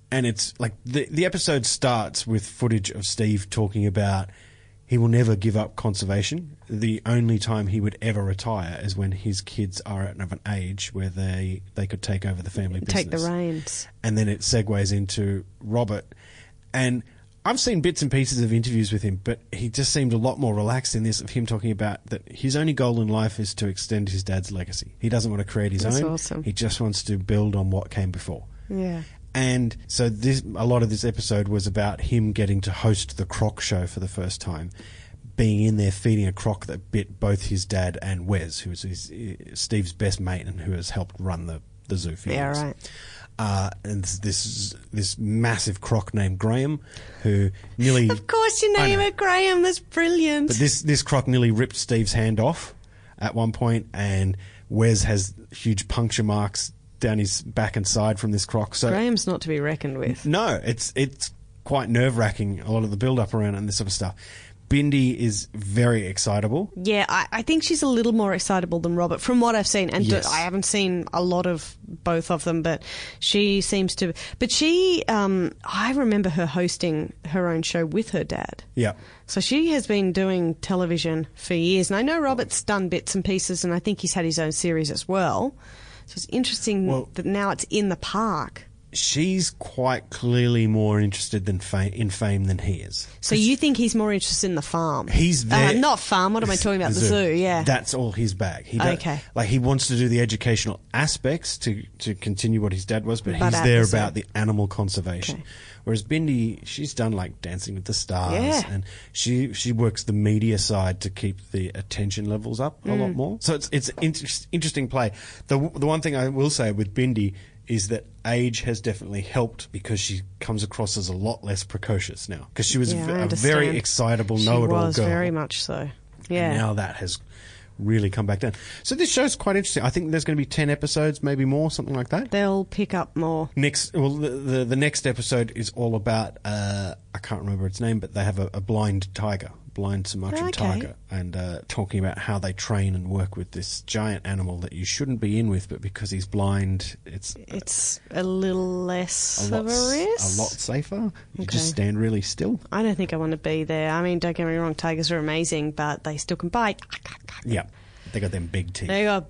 And it's like the the episode starts with footage of Steve talking about he will never give up conservation. The only time he would ever retire is when his kids are at of an age where they, they could take over the family business. Take the reins. And then it segues into Robert. And I've seen bits and pieces of interviews with him, but he just seemed a lot more relaxed in this, of him talking about that his only goal in life is to extend his dad's legacy. He doesn't want to create his That's own. awesome. He just wants to build on what came before. Yeah. And so this, a lot of this episode was about him getting to host the croc show for the first time, being in there feeding a croc that bit both his dad and Wes, who is his, Steve's best mate and who has helped run the, the zoo for Yeah, years. right. Uh, and this this massive croc named Graham, who nearly... Of course you name it Graham. That's brilliant. But this, this croc nearly ripped Steve's hand off at one point, and Wes has huge puncture marks down his back and side from this croc. So Graham's not to be reckoned with. no, it's it's quite nerve-wracking, a lot of the build-up around it and this sort of stuff. Bindi is very excitable. Yeah, I, I think she's a little more excitable than Robert, from what I've seen. And Yes. I haven't seen a lot of both of them, but she seems to... But she... Um, I remember her hosting her own show with her dad. Yeah. So she has been doing television for years. And I know Robert's done bits and pieces, and I think he's had his own series as well. So it's interesting Well- that now it's in the park. She's quite clearly more interested than fa- in fame than he is. So you think he's more interested in the farm? He's there. Uh, not farm. What am I talking about? The zoo. Yeah. That's all his bag. He don't- Okay. Like he wants to do the educational aspects to to continue what his dad was, but, But he's at there the zoo. about the animal conservation. Okay. Whereas Bindi, she's done like Dancing with the Stars, Yeah. and she she works the media side to keep the attention levels up a Mm. lot more. So it's it's inter- interesting play. The the one thing I will say with Bindi is that age has definitely helped because she comes across as a lot less precocious now. Because she was Yeah, v- I a understand. very excitable, She know-it-all was girl. very much so. Yeah. And now that has really come back down. So this show's quite interesting. I think there's going to be ten episodes, maybe more, something like that. They'll pick up more. Next, well, the the, the next episode is all about uh, I can't remember its name, but they have a, a blind tiger, blind Sumatran Okay. tiger, and uh, talking about how they train and work with this giant animal that you shouldn't be in with, but because he's blind, it's It's a little less a lot of a s- risk. a lot safer. You Okay. just stand really still. I don't think I want to be there. I mean, don't get me wrong, tigers are amazing, but they still can bite. Yeah, they got them big teeth. They got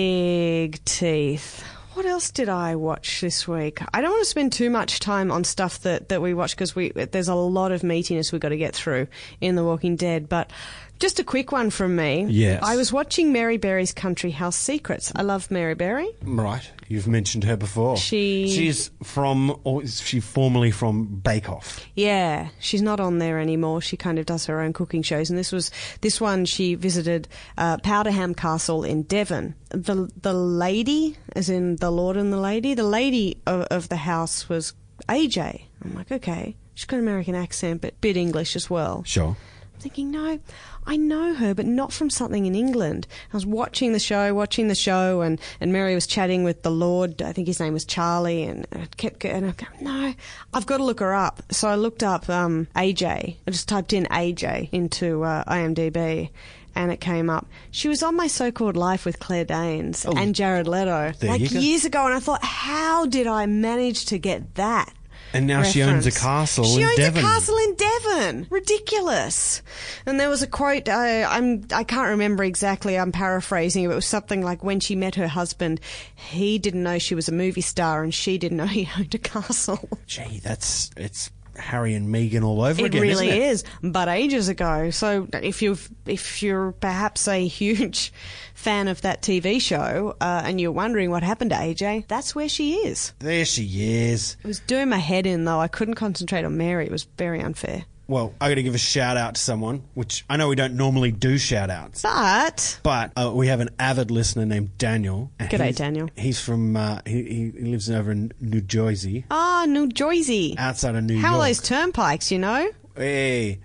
big teeth. What else did I watch this week? I don't want to spend too much time on stuff that, that we watch because we there's a lot of meatiness we've got to get through in The Walking Dead. But just a quick one from me. Yes. I was watching Mary Berry's Country House Secrets. I love Mary Berry. Right, you've mentioned her before. She- she's from, or is she formerly from Bake Off? Yeah, she's not on there anymore. She kind of does her own cooking shows, and this was this one. She visited uh, Powderham Castle in Devon. The the lady, as in the Lord and the Lady, the lady of, of the house was A J. I'm like, okay, she's got an American accent, but bit English as well. Sure. I'm thinking, no, I know her, but not from something in England. I was watching the show, watching the show, and, and Mary was chatting with the Lord. I think his name was Charlie, and I kept going, and I go, no, I've got to look her up. So I looked up um, A J. I just typed in A J into uh, I M D B, and it came up. She was on My So-Called Life with Claire Danes Oh, and Jared Leto, there like you go. years ago, and I thought, how did I manage to get that? And now she owns a reference? castle she in owns Devon. a castle in Devon. Ridiculous. And there was a quote. Uh, I'm. I can't remember exactly. I'm paraphrasing. It was something like, when she met her husband, he didn't know she was a movie star, and she didn't know he owned a castle. Gee, that's it's Harry and Meghan all over It again. really isn't it? is, but ages ago. So if you've if you're perhaps a huge fan of that T V show uh, and you're wondering what happened to A J, that's where she is. There she is. It was doing my head in, though. I couldn't concentrate on Mary. It was very unfair. Well, I got to give a shout out to someone, which I know we don't normally do shout outs, But but uh, we have an avid listener named Daniel. and G'day, he's- Daniel. He's from uh, he, he lives over in New Jersey, ah, New Jersey. outside of New How are York. those turnpikes, you know? Hey,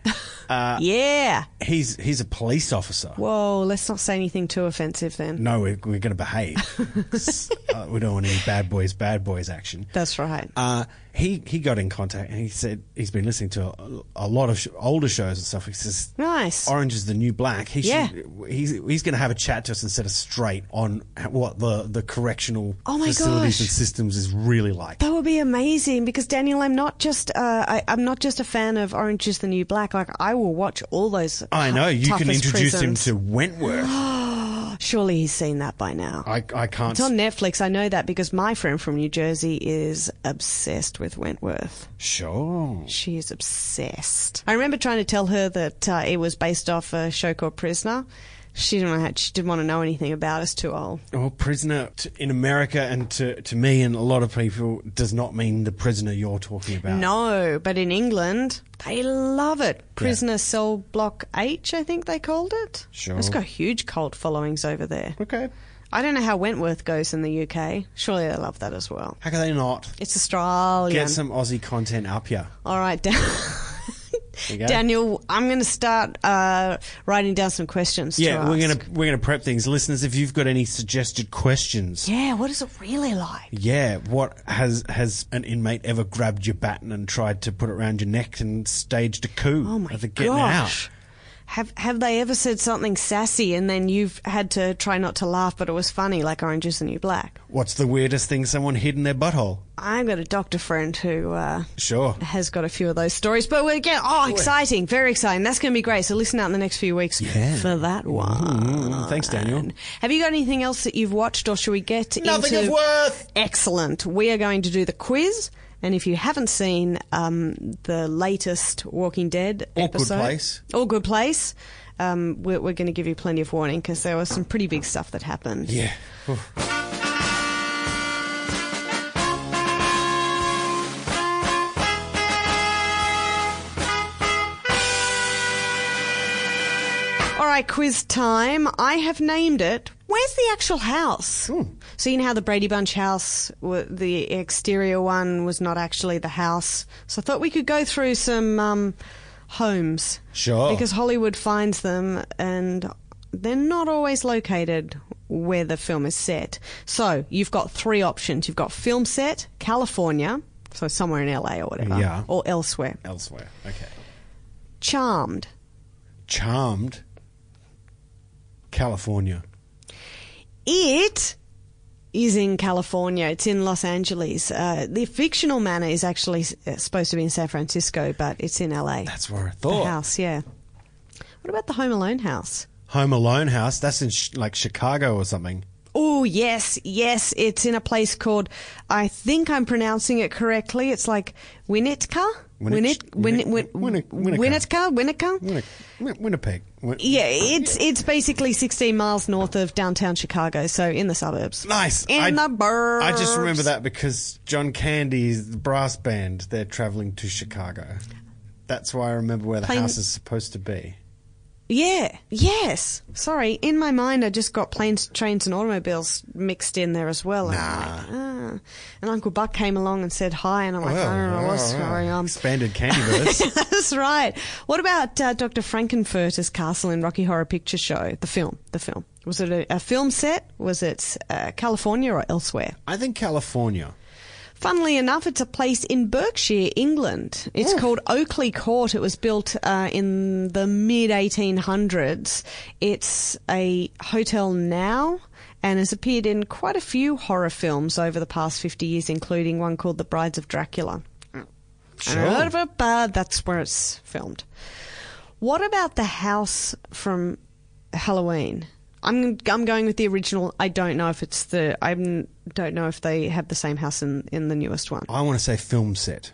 Uh, yeah. He's he's a police officer. Whoa, let's not say anything too offensive then. No, we're, we're going to behave. uh, we don't want any bad boys, bad boys action. That's right. Uh, he he got in contact and he said he's been listening to a, a lot of sh- older shows and stuff. He says, Nice. Orange is the New Black. He Yeah. should, he's he's going to have a chat to us and set us straight on what the, the correctional Oh my facilities gosh. and systems is really like. That would be amazing because Daniel, I'm not just uh, I, I'm not just a fan of Orange is the New Black. Like I will watch all those. I know. You can toughest introduce prisons. him to Wentworth. Surely he's seen that by now. I, I can't. It's on Netflix. I know that because my friend from New Jersey is obsessed with Wentworth. Sure. She is obsessed. I remember trying to tell her that uh, it was based off a show called Prisoner. She didn't, want to, she didn't want to know anything about it. It's too old. Well, prisoner t- in America and to, to me and a lot of people does not mean the prisoner you're talking about. No, but in England, they love it. Prisoner Cell Block H, I think they called it. Sure. It's got huge cult followings over there. Okay. I don't know how Wentworth goes in the U K. Surely they love that as well. How can they not? It's Australian. Get some Aussie content up here. All right, Dan- There you go. Daniel, I'm going to start uh, writing down some questions to Yeah, we're ask. gonna we're gonna prep things, listeners. If you've got any suggested questions, Yeah, what is it really like? yeah, what has has an inmate ever grabbed your baton and tried to put it around your neck and staged a coup? Oh my of the getting gosh. out? Have have they ever said something sassy and then you've had to try not to laugh but it was funny, like Orange is the New Black? What's the weirdest thing someone hid in their butthole? I've got a doctor friend who uh, Sure. has got a few of those stories. But we're again, oh, exciting, very exciting. That's going to be great. So listen out in the next few weeks Yeah. for that one. Mm, thanks, Daniel. Have you got anything else that you've watched or should we get Nothing into... of worth. Excellent. We are going to do the quiz. And if you haven't seen um, the latest Walking Dead Or Good episode... Place. Or Good Place. Um, we're, we're going to give you plenty of warning because there was some pretty big stuff that happened. Yeah. Oof. All right, quiz time. I have named it. Where's the actual house? Hmm. So you know how the Brady Bunch house, w- the exterior one, was not actually the house. So I thought we could go through some um, homes. Sure. Because Hollywood finds them and they're not always located where the film is set. So you've got three options. You've got film set, California, so somewhere in L A or whatever, Yeah. or elsewhere. Elsewhere. Okay. Charmed. Charmed. California. It is in California. It's in Los Angeles. Uh, the fictional manor is actually uh, supposed to be in San Francisco, but it's in L A. That's where I The thought. house, yeah. What about the Home Alone house? Home Alone house. That's in sh- like Chicago or something. Oh, yes, yes. It's in a place called, I think I'm pronouncing it correctly. It's like Winnetka? Winnich- Winnet, Win, Winnic- Win, Winnetka. Winnetka? Winnetka? Winni- Win- Winnipeg. Win- Yeah, it's it's basically sixteen miles north of downtown Chicago, so in the suburbs. Nice. In I, the burbs. I just remember that because John Candy's brass band, they're travelling to Chicago. That's why I remember where the Plain- house is supposed to be. Yeah, yes. Sorry, in my mind I just got planes, trains and automobiles mixed in there as well. And I'm Nah. like, ah. And Uncle Buck came along and said hi, and I'm like, I don't know what's going on. Expanded Candyverse. That's right. What about uh, Doctor Frankenfurter's castle in Rocky Horror Picture Show? The film, the film. Was it a, a film set? Was it uh, California or elsewhere? I think California. Funnily enough, it's a place in Berkshire, England. It's called Oakley Court. It was built uh, in the mid eighteen hundreds. It's a hotel now and has appeared in quite a few horror films over the past fifty years, including one called The Brides of Dracula. Sure. But that's where it's filmed. What about the house from Halloween? I'm I'm going with the original. I don't know if it's the. I don't know if they have the same house in, in the newest one. I want to say film set.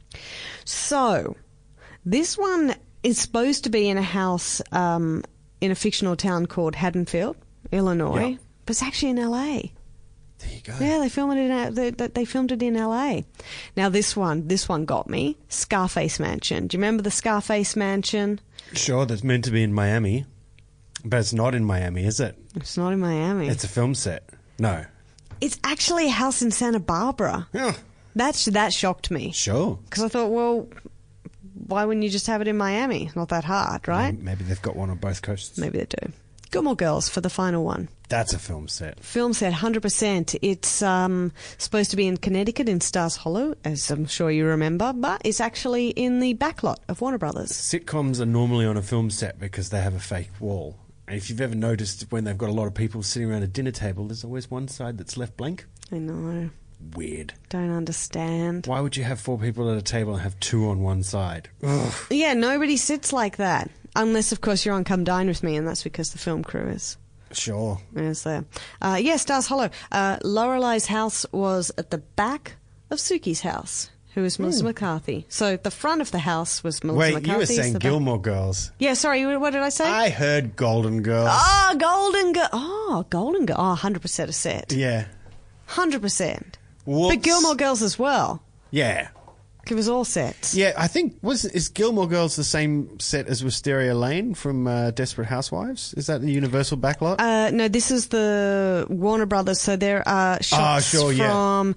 So, this one is supposed to be in a house um, in a fictional town called Haddonfield, Illinois, Yeah. but it's actually in L A. There you go. Yeah, they filmed it in uh, they, they they filmed it in L A. Now this one, this one got me. Scarface Mansion. Do you remember the Scarface Mansion? Sure, that's meant to be in Miami. But it's not in Miami, is it? It's not in Miami. It's a film set. No. It's actually a house in Santa Barbara. Yeah. That's that shocked me Sure. because I thought, well, why wouldn't you just have it in Miami? Not that hard, right? Maybe they've got one on both coasts. Maybe they do. Gilmore Girls for the final one. That's a film set. Film set, one hundred percent. It's um, supposed to be in Connecticut in Stars Hollow, as I'm sure you remember, but it's actually in the backlot of Warner Brothers. Sitcoms are normally on a film set because they have a fake wall. And if you've ever noticed when they've got a lot of people sitting around a dinner table, there's always one side that's left blank. I know. Weird. Don't understand. Why would you have four people at a table and have two on one side? Ugh. Yeah, nobody sits like that. Unless, of course, you're on Come Dine With Me, and that's because the film crew is. Sure. Is there. Uh, yeah, Stars Hollow. Uh, Lorelei's house was at the back of Suki's house, who is Melissa Ooh. McCarthy. So the front of the house was Melissa Wait, McCarthy. you were saying Gilmore Girls. Yeah, sorry, what did I say? I heard Golden Girls. Oh, Golden Girl. Oh, Golden Girl. Oh, one hundred percent a set. Yeah. one hundred percent. Whoops. But Gilmore Girls as well. Yeah. It was all sets. Yeah, I think, was is Gilmore Girls the same set as Wisteria Lane from uh, Desperate Housewives? Is that the Universal backlot? Uh, no, this is the Warner Brothers, so there are shots Oh, sure, yeah. from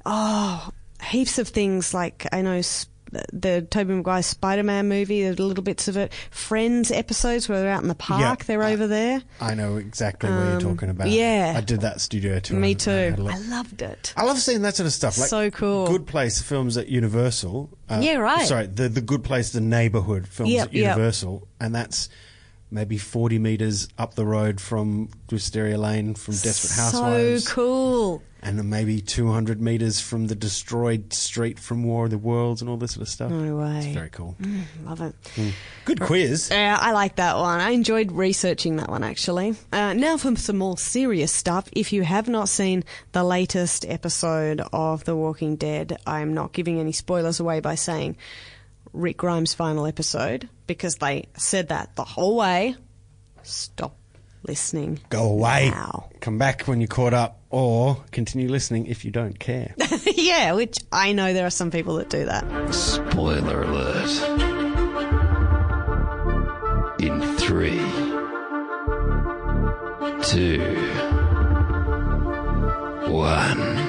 oh, heaps of things like, I know, sp- the Tobey Maguire Spider-Man movie, the little bits of it. Friends episodes where they're out in the park, Yeah. they're over there. I know exactly what Um, you're talking about. yeah. I did that studio tour. Me and I too. had a look. I loved it. I love seeing that sort of stuff. Like So cool. Good Place films at Universal. Uh, Yeah, right. Sorry, the the Good Place, the neighbourhood films Yep, at yep. Universal, and that's maybe forty metres up the road from Wisteria Lane from Desperate Housewives. So cool. And then maybe two hundred metres from the destroyed street from War of the Worlds and all this sort of stuff. No way. It's very cool. Mm, love it. Good quiz. Yeah, I like that one. I enjoyed researching that one, actually. Uh, now for some more serious stuff. If you have not seen the latest episode of The Walking Dead, I'm not giving any spoilers away by saying Rick Grimes' final episode, because they said that the whole way. Stop listening. Go away. Now. Come back when you're caught up, or continue listening if you don't care. Yeah, which I know there are some people that do that. Spoiler alert. In three, two, one.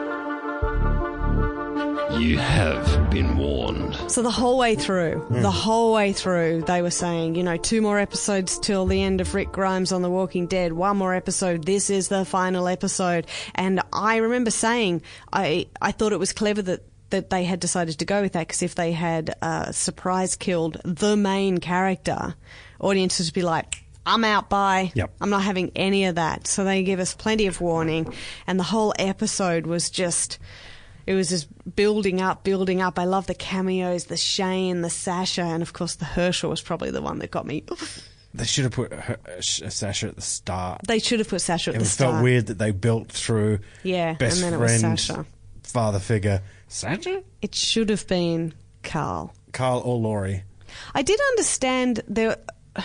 You have been warned. So the whole way through, the whole way through, they were saying, you know, two more episodes till the end of Rick Grimes on The Walking Dead, one more episode, this is the final episode. And I remember saying, I, I thought it was clever that, that they had decided to go with that, because if they had uh, surprise killed the main character, audiences would be like, I'm out, bye. Yep. I'm not having any of that. So they give us plenty of warning, and the whole episode was just... It was just building up, building up. I love the cameos, the Shane, the Sasha, and of course the Herschel was probably the one that got me. They should have put her, uh, Sasha at the start. They should have put Sasha at It the felt start. weird that they built through Yeah, best and then it was friend, Sasha. father figure. Sasha? It should have been Carl. Carl or Laurie. I did understand there.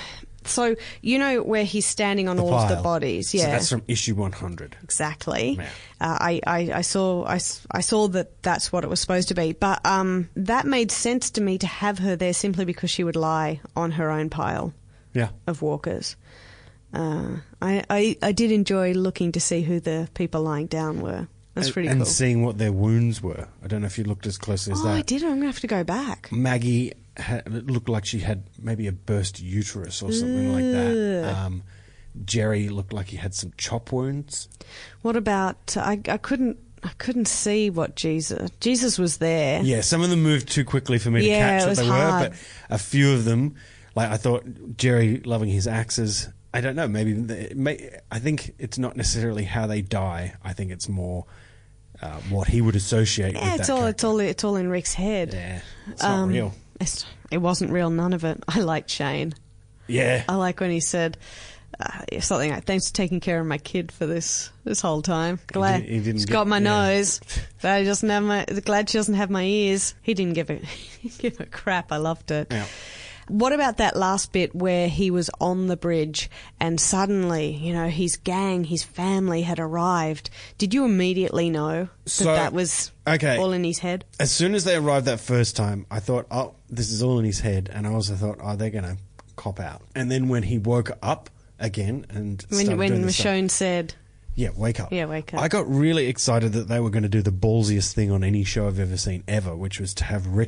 So you know where he's standing on The all of the pile. bodies, So yeah. that's from issue one hundred. Exactly. Yeah. Uh, I, I, I saw I, s- I saw that that's what it was supposed to be, but um, that made sense to me to have her there simply because she would lie on her own pile Yeah. of walkers. Uh, I, I I did enjoy looking to see who the people lying down were. That's and, pretty and cool. seeing what their wounds were. I don't know if you looked as closely as Oh, that. I did. I'm gonna have to go back. Maggie had, it looked like she had maybe a burst uterus or something like that. Um, Jerry looked like he had some chop wounds. What about? I I couldn't I couldn't see what Jesus Jesus was there. Yeah, some of them moved too quickly for me to Yeah, catch it what was they hard. were, but a few of them, like I thought Jerry loving his axes. I don't know. Maybe they, may, I think it's not necessarily how they die. I think it's more uh, what he would associate Yeah, with it's that all character. it's all it's all in Rick's head. Yeah, it's Um, not real. It's, it wasn't real. None of it. I liked Shane. Yeah, I like when he said uh, something like, "Thanks for taking care of my kid for this this whole time. Glad didn't- he didn't she's get- got my yeah. nose. Glad, doesn't have my, glad she doesn't have my ears." He didn't give a he didn't give a crap. I loved it. Yeah. What about that last bit where he was on the bridge and suddenly, you know, his gang, his family had arrived? Did you immediately know that So, that was okay. all in his head? As soon as they arrived that first time, I thought, oh, this is all in his head. And I also thought, oh, they're going to cop out. And then when he woke up again and When started when doing this stuff- Michonne said, yeah, wake up. Yeah, wake up. I got really excited that they were going to do the ballsiest thing on any show I've ever seen ever, which was to have Rick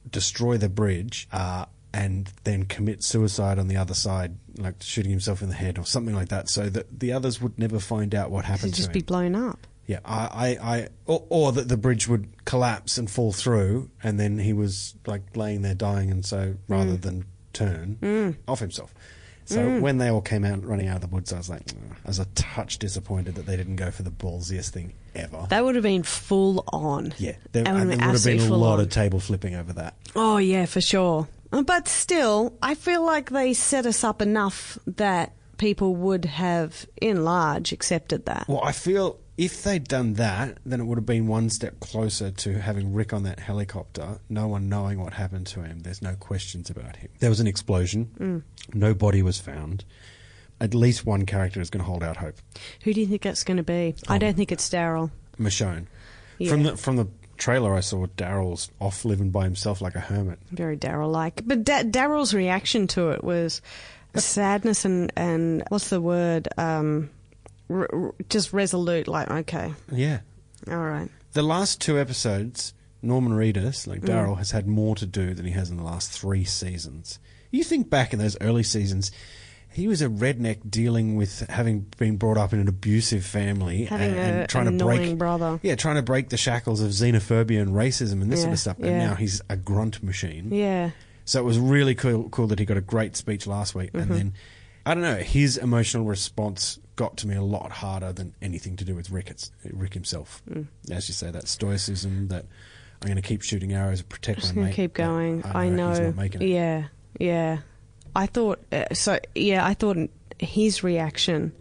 destroy the bridge uh, and then commit suicide on the other side, like shooting himself in the head or something like that, so that the others would never find out what happened He'd to just him. be blown up. Yeah, I, I, I or, or that the bridge would collapse and fall through, and then he was like laying there dying, and so rather Mm. than turn Mm. off himself. So Mm. when they all came out running out of the woods, I was like, "Ugh." I was a touch disappointed that they didn't go for the ballsiest thing ever. That would have been full on. yeah, there, That and would there have would been have been a absolutely lot full of on. table flipping over that. Oh, yeah, for sure. But still, I feel like they set us up enough that people would have, in large, accepted that. Well, I feel if they'd done that, then it would have been one step closer to having Rick on that helicopter, no one knowing what happened to him. There's no questions about him. There was an explosion. Mm. No body was found. At least one character is going to hold out hope. Who do you think that's going to be? I Um, don't think it's Daryl. Michonne. Yeah. From the from the trailer I saw, Daryl's off living by himself like a hermit. Very Daryl-like. But da- Daryl's reaction to it was sadness and, and what's the word? Um, r- r- just resolute, like, okay, Yeah. all right. The last two episodes, Norman Reedus, like Mm. Daryl, has had more to do than he has in the last three seasons. You think back in those early seasons, he was a redneck dealing with having been brought up in an abusive family Having and, a, and trying an to annoying break, brother. yeah, trying to break the shackles of xenophobia and racism and this sort Yeah, of stuff. And yeah. now he's a grunt machine. Yeah. So it was really cool, cool that he got a great speech last week. Mm-hmm. And then, I don't know, his emotional response got to me a lot harder than anything to do with Rick, it's, Rick himself. Mm. As you say, that stoicism, that I'm going to keep shooting arrows and protect Just my going mate. to keep but going. I I know, know. he's not making it. Yeah, yeah. I thought, uh, so, yeah, I thought his reaction,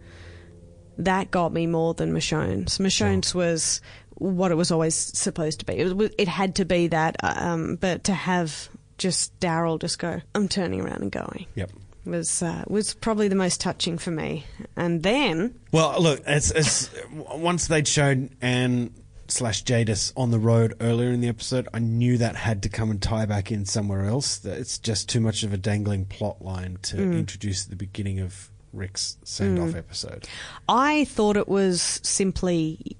that got me more than Michonne's. Michonne's was what it was always supposed to be. It, was, it had to be that, um, but to have just Daryl just go, I'm turning around and going, Yep. was uh, was probably the most touching for me. And then, Well, look, it's, it's once they'd shown Anne slash Jadis on the road earlier in the episode, I knew that had to come and tie back in somewhere else. That it's just too much of a dangling plot line to Mm. introduce at the beginning of Rick's send-off episode. I thought it was simply,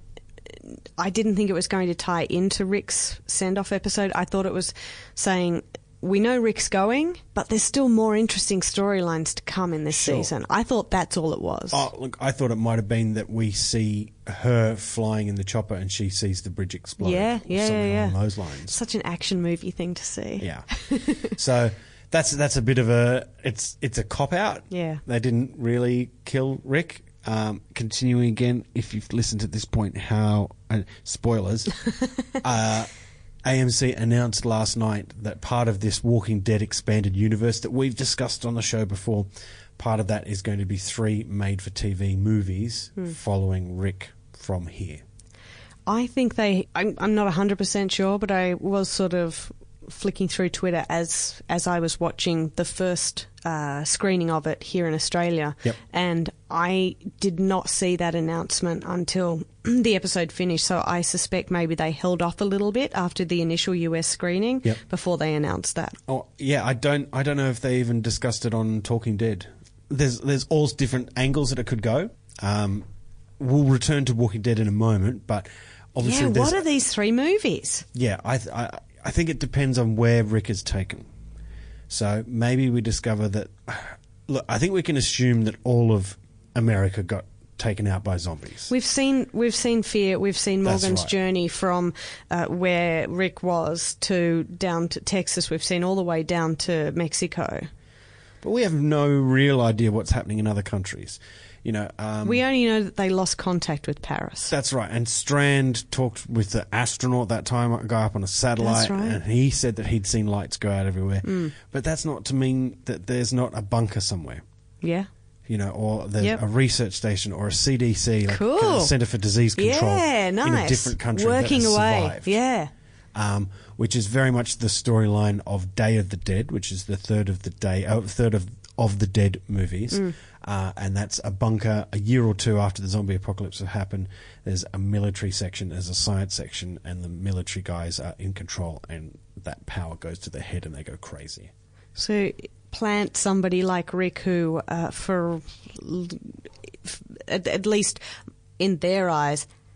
I didn't think it was going to tie into Rick's send-off episode. I thought it was saying, we know Rick's going, but there's still more interesting storylines to come in this Sure. season. I thought that's all it was. Oh, look, I thought it might have been that we see her flying in the chopper and she sees the bridge explode. Yeah, or yeah, something yeah, along yeah. those lines. Such an action movie thing to see. Yeah. So that's that's a bit of a it's it's a cop out. Yeah. They didn't really kill Rick. Um, continuing again, if you've listened to this point, how uh, spoilers. uh, A M C announced last night that part of this Walking Dead expanded universe that we've discussed on the show before, part of that is going to be three made-for-T V movies Hmm. following Rick from here. I think they, I'm, I'm not one hundred percent sure, but I was sort of flicking through Twitter as as I was watching the first uh, screening of it here in Australia. Yep. And I did not see that announcement until the episode finished, so I suspect maybe they held off a little bit after the initial U S screening Yep. before they announced that. Oh yeah, I don't I don't know if they even discussed it on Talking Dead. There's there's all different angles that it could go. Um, we'll return to Walking Dead in a moment, but obviously Yeah, there's what are these three movies? yeah I, th- I I think it depends on where Rick is taken. So maybe we discover that. Look, I think we can assume that all of America got taken out by zombies. We've seen we've seen Fear, we've seen That's Morgan's right. journey from uh, where Rick was to down to Texas. We've seen all the way down to Mexico. But we have no real idea what's happening in other countries. You know, um, We only know that they lost contact with Paris. That's right. And Strand talked with the astronaut that time, a guy up on a satellite, That's right. and he said that he'd seen lights go out everywhere. Mm. But that's not to mean that there's not a bunker somewhere, Yeah. you know, or there's Yep. a research station or a C D C, like Cool. a Centre for Disease Control, Yeah, nice. in a different country Working that has away. survived. Yeah. Um, which is very much the storyline of Day of the Dead, which is the third of the day, uh, third of of the Dead movies, Mm. uh, and that's a bunker a year or two after the zombie apocalypse have happened. There's a military section, there's a science section, and the military guys are in control, and that power goes to their head, and they go crazy. So plant somebody like Rick who, uh, for at, at least in their eyes,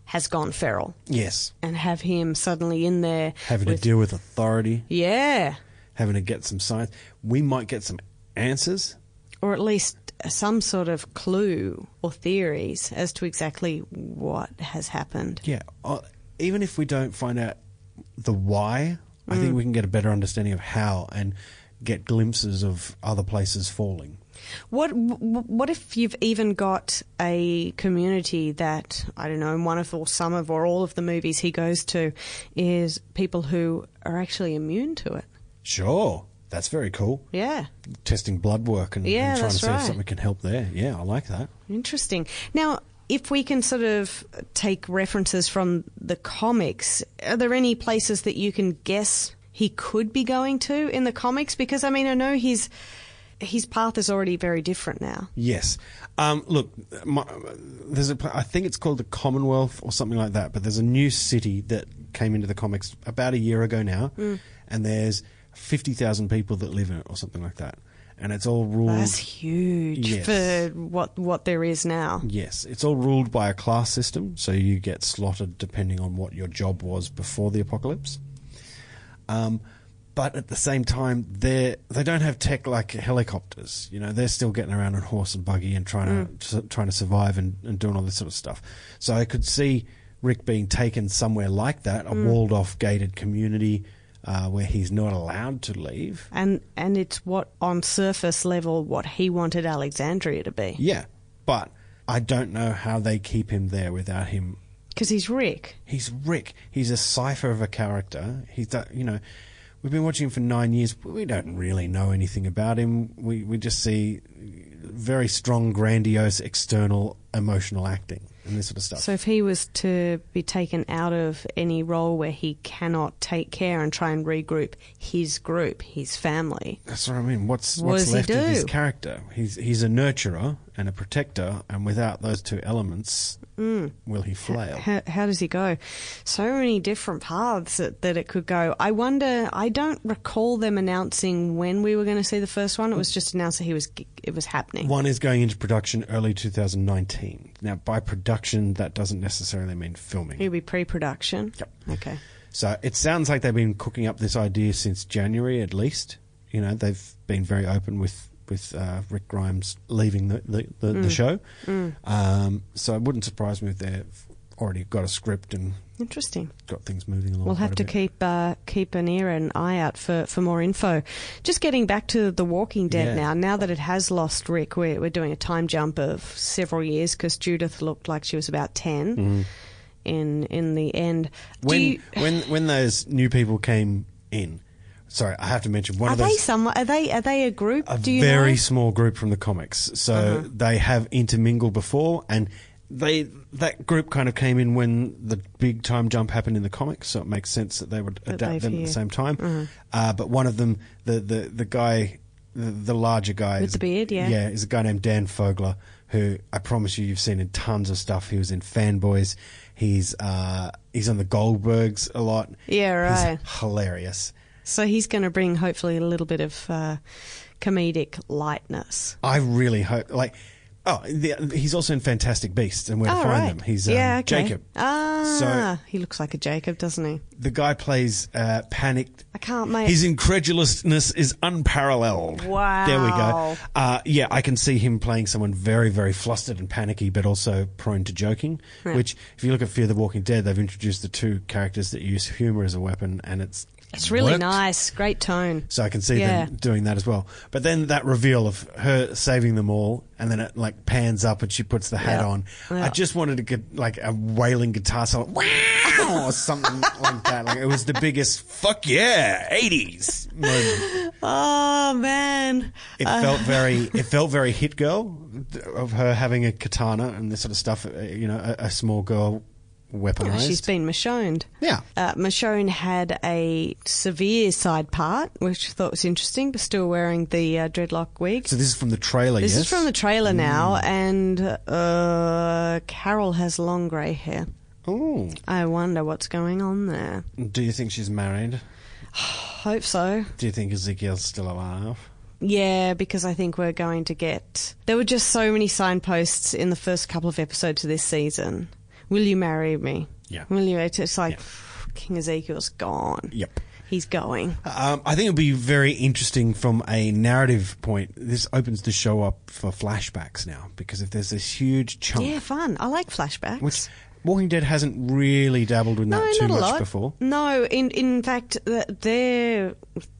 has gone feral. Yes. And have him suddenly in there. Having with, to deal with authority. Yeah. Having to get some science. We might get some answers. Or at least some sort of clue or theories as to exactly what has happened. Yeah. Uh, even if we don't find out the why, I think we can get a better understanding of how and get glimpses of other places falling. What what if you've even got a community that, I don't know, in one of or some of or all of the movies he goes to is people who are actually immune to it? Sure. That's very cool. Yeah. Testing blood work and, Yeah, and trying that's to see right. if something can help there. Yeah, I like that. Interesting. Now, if we can sort of take references from the comics, are there any places that you can guess he could be going to in the comics? Because, I mean, I know his his path is already very different now. Yes. Um, look, my, there's a, I think it's called the Commonwealth or something like that, but there's a new city that came into the comics about a year ago now, mm. and there's fifty thousand people that live in it or something like that. And it's all ruled... That's huge yes. for what what there is now. Yes. It's all ruled by a class system, so you get slotted depending on what your job was before the apocalypse. Um, but at the same time, they they don't have tech like helicopters. You know, they're still getting around on horse and buggy and trying mm. to trying to survive and, and doing all this sort of stuff. So I could see Rick being taken somewhere like that, a mm. walled-off, gated community... Uh, where he's not allowed to leave. And and it's what, on surface level, what he wanted Alexandria to be. Yeah, but I don't know how they keep him there without him. Because he's Rick. He's Rick. He's a cipher of a character. He's that, you know, we've been watching him for nine years. We don't really know anything about him. We, we just see very strong, grandiose, external, emotional acting. And this sort of stuff. So if he was to be taken out of any role where he cannot take care and try and regroup his group, his family... That's what I mean. What's, what what's does left he do? of his character? He's he's a nurturer and a protector, and without those two elements, mm. will he flail? How, how does he go? So many different paths that, that it could go. I wonder... I don't recall them announcing when we were going to see the first one. It was just announced that he was it was happening. One is going into production early two thousand nineteen. Now, by production, that doesn't necessarily mean filming. It'll be pre-production? Yep. Okay. So it sounds like they've been cooking up this idea since January at least. You know, they've been very open with, with uh, Rick Grimes leaving the, the, the, mm. the show. Mm. Um, so it wouldn't surprise me if they've already got a script and interesting got things moving along. We'll have to bit. keep uh, keep an ear and eye out for, for more info. Just getting back to The Walking Dead yeah. now, now that it has lost Rick, we're, we're doing a time jump of several years because Judith looked like she was about ten mm. in in the end. When, you, when, when those new people came in, sorry, I have to mention one are of those. They some, are they are they a group? A Do you very know? small group from the comics. So uh-huh. they have intermingled before, and they that group kind of came in when the big time jump happened in the comics. So it makes sense that they would that adapt them here. at the same time. Uh-huh. Uh, but one of them, the the the guy, the, the larger guy, with is, the beard, yeah, yeah, is a guy named Dan Fogler, who I promise you, you've seen in tons of stuff. He was in Fanboys. He's uh, he's on the Goldbergs a lot. Yeah, right. He's hilarious. So he's going to bring hopefully a little bit of uh, comedic lightness. I really hope, like, oh, the, he's also in Fantastic Beasts and Where to oh, Find right. Them. He's um, yeah, okay. Jacob. Ah, so he looks like a Jacob, doesn't he? The guy plays uh, panicked. I can't make... His incredulousness is unparalleled. Wow. There we go. Uh, yeah, I can see him playing someone very, very flustered and panicky, but also prone to joking, yeah. which, if you look at Fear the Walking Dead, they've introduced the two characters that use humour as a weapon, and it's It's really worked. nice. Great tone. So I can see yeah. them doing that as well. But then that reveal of her saving them all, and then it like pans up and she puts the hat yeah. on. Yeah. I just wanted to get like a wailing guitar solo, wow, or something like that. Like it was the biggest fuck yeah eighties moment. Oh man, It uh, felt very. It felt very Hit Girl of her having a katana and this sort of stuff. You know, a, a small girl. Weaponized. Oh, she's been Michonne. Yeah. Uh, Michonne had a severe side part, which I thought was interesting, but still wearing the uh, dreadlock wig. So this is from the trailer, This yes? is from the trailer now, mm. and uh, Carol has long grey hair. Oh. I wonder what's going on there. Do you think she's married? Hope so. Do you think Ezekiel's still alive? Yeah, because I think we're going to get... There were just so many signposts in the first couple of episodes of this season will you marry me? Yeah. Will you? It's like Yeah. King Ezekiel's gone. Yep. He's going. Um, I think it'll be very interesting from a narrative point. This opens the show up for flashbacks now, because if there's this huge chunk, Yeah, fun. I like flashbacks. which Walking Dead hasn't really dabbled in no, that too not a much lot. before. No, in in fact, th- their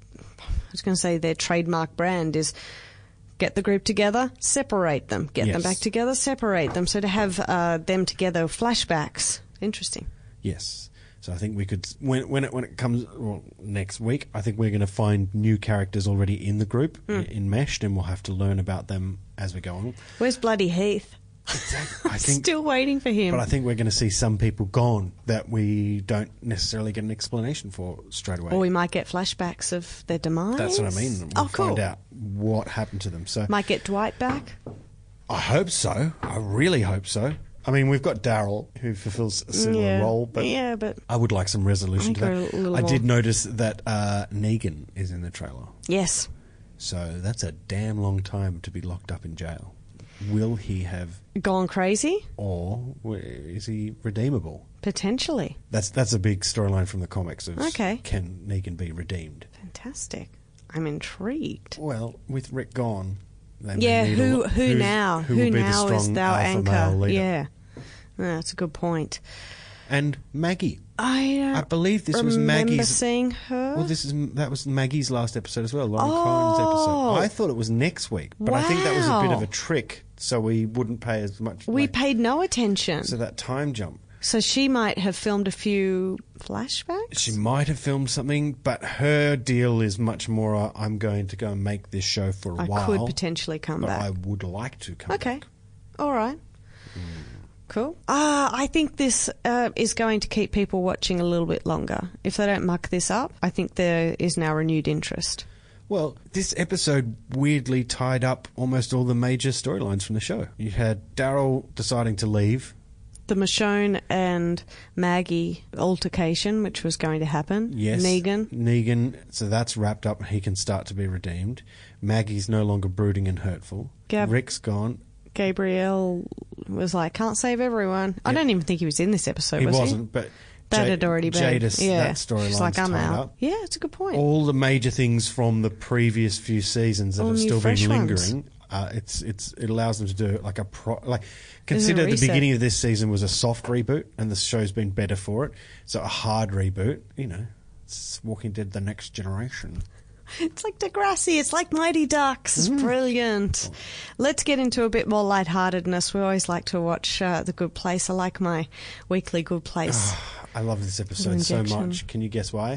I was going to say their trademark brand is get the group together, separate them, get them Yes. back together, separate them. So to have uh, them together, flashbacks, interesting. Yes. So I think we could, when when it when it comes well, next week, I think we're going to find new characters already in the group, Mm. enmeshed, and we'll have to learn about them as we go on. Where's bloody Heath? Exactly. I think, Still waiting for him. but I think we're going to see some people gone that we don't necessarily get an explanation for straight away. Or we might get flashbacks of their demise. That's what I mean. We'll oh, cool. find out what happened to them. So Might get Dwight back. I hope so. I really hope so. I mean, we've got Daryl, who fulfills a similar yeah. role, but yeah, but I would like some resolution I to think that. a little I did more. notice that uh, Negan is in the trailer. yes, So that's a damn long time to be locked up in jail. Will he have, gone crazy or is he redeemable? potentially. That's that's a big storyline from the comics. Of Okay. Can Negan be redeemed? Fantastic. I'm intrigued. Well, with Rick gone, they may Yeah, need a who lo- who who's- now? Who, Who, will be the now strong is our alpha anchor? male leader? Yeah, Yeah, that's a good point. And Maggie. I uh, I believe this was remember Maggie's. seeing her. Well, this is that was Maggie's last episode as well, Lauren Oh. Cohen's episode. I thought it was next week, but I think that was a bit Wow. of a trick, so we wouldn't pay as much. we like- paid no attention. so that time jump. So she might have filmed a few flashbacks. She might have filmed something, but her deal is much more. Uh, I'm going to go and make this show for a I while. could potentially come but back. I would like to come Okay. back. All right. Cool. Ah, I think this uh, is going to keep people watching a little bit longer. If they don't muck this up, I think there is now renewed interest. Well, this episode weirdly tied up almost all the major storylines from the show. You had Daryl deciding to leave. The Michonne and Maggie altercation, which was going to happen. Yes. Negan. Negan. So that's wrapped up. He can start to be redeemed. Maggie's no longer brooding and hurtful. Gab- Rick's gone. Gabriel was like, can't save everyone. I Yep. don't even think he was in this episode, He was wasn't, but That Ja- had already been. Jadis, yeah. that storyline's She's like, I'm tied out. up. Yeah, it's a good point. All the major things from the previous few seasons that All have new still fresh been ones. lingering. Uh, it's it's it allows them to do it like a pro like There's a consider the reset. beginning of this season was a soft reboot and the show's been better for it. So a hard reboot, you know, it's Walking Dead: The Next Generation. It's like Degrassi. It's like Mighty Ducks. It's brilliant. Let's get into a bit more lightheartedness. We always like to watch uh, The Good Place. I like my weekly Good Place. I love this episode so Injection. much. Can you guess why?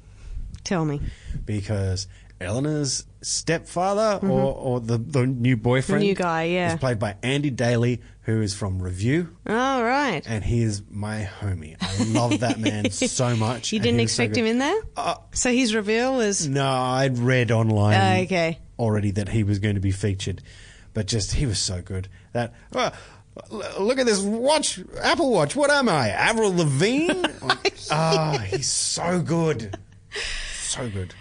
Tell me. Because Eleanor's stepfather or, or the, the new boyfriend, The new guy, yeah. is played by Andy Daly, who is from Review, All right. and he is my homie. I love that man so much. You and didn't he was so expect good. him in there? Uh, So his reveal was... No, I'd read online Uh, okay. already that he was going to be featured, but just he was so good that. Uh, l- look at this watch, Apple Watch. What am I, Avril Lavigne? Ah, he's so good, so good.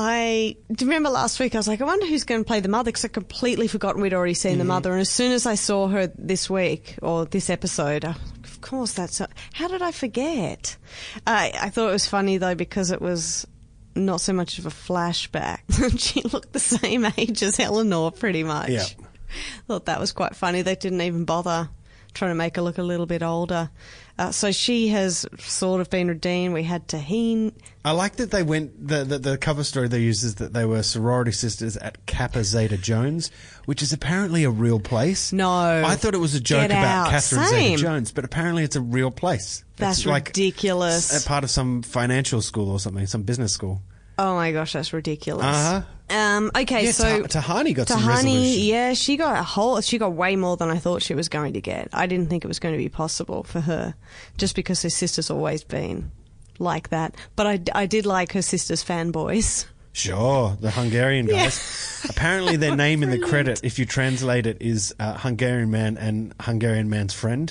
I do you remember last week I was like, I wonder who's going to play the mother, because I'd completely forgotten we'd already seen the Mm-hmm. mother. And as soon as I saw her this week, or this episode, I, of course that's... A, how did I forget? I, I thought it was funny, though, because it was not so much of a flashback. She looked the same age as Eleanor, pretty much. Yeah. Thought that was quite funny. They didn't even bother trying to make her look a little bit older. Uh, so she has sort of been redeemed. We had Tahine. I like that they went. The, the the cover story they used is that they were sorority sisters at Kappa Zeta Jones, which is apparently a real place. No. I thought it was a joke Get about out. Catherine Same. Zeta Jones, but apparently it's a real place. That's it's like ridiculous. s- a part of some financial school or something, some business school. Oh my gosh, that's ridiculous. Uh-huh. Um, okay, Yeah, so Ta- Tahani got some Tahani, resolution. yeah, she got a whole. She got way more than I thought she was going to get. I didn't think it was going to be possible for her, just because her sister's always been like that. But I, I did like her sister's fanboys. Sure, the Hungarian guys. Apparently, their name in the credit, if you translate it, is uh, Hungarian man and Hungarian man's friend.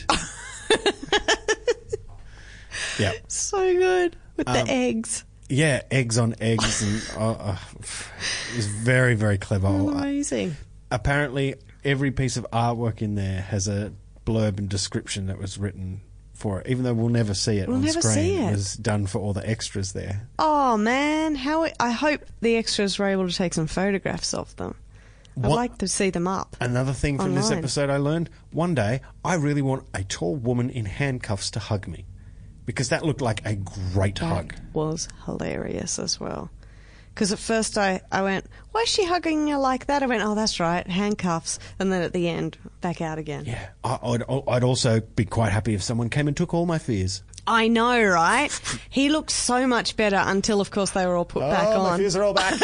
Yeah. So good with the Um, eggs. Yeah, eggs on eggs, and uh, uh, it was very, very clever. Amazing. Apparently, every piece of artwork in there has a blurb and description that was written for it, even though we'll never see it We'll on never screen. see it. It was done for all the extras there. Oh, man. How I hope the extras were able to take some photographs of them. I'd What- like to see them up. Another thing from this Online. episode I learned, one day I really want a tall woman in handcuffs to hug me, because that looked like a great hug. That was hilarious as well. Because at first I, I went, why is she hugging you like that? I went, oh, that's right, handcuffs. And then at the end, back out again. Yeah, I, I'd, I'd also be quite happy if someone came and took all my fears. I know, right? He looked so much better until, of course, they were all put back oh, my on. fears are all back.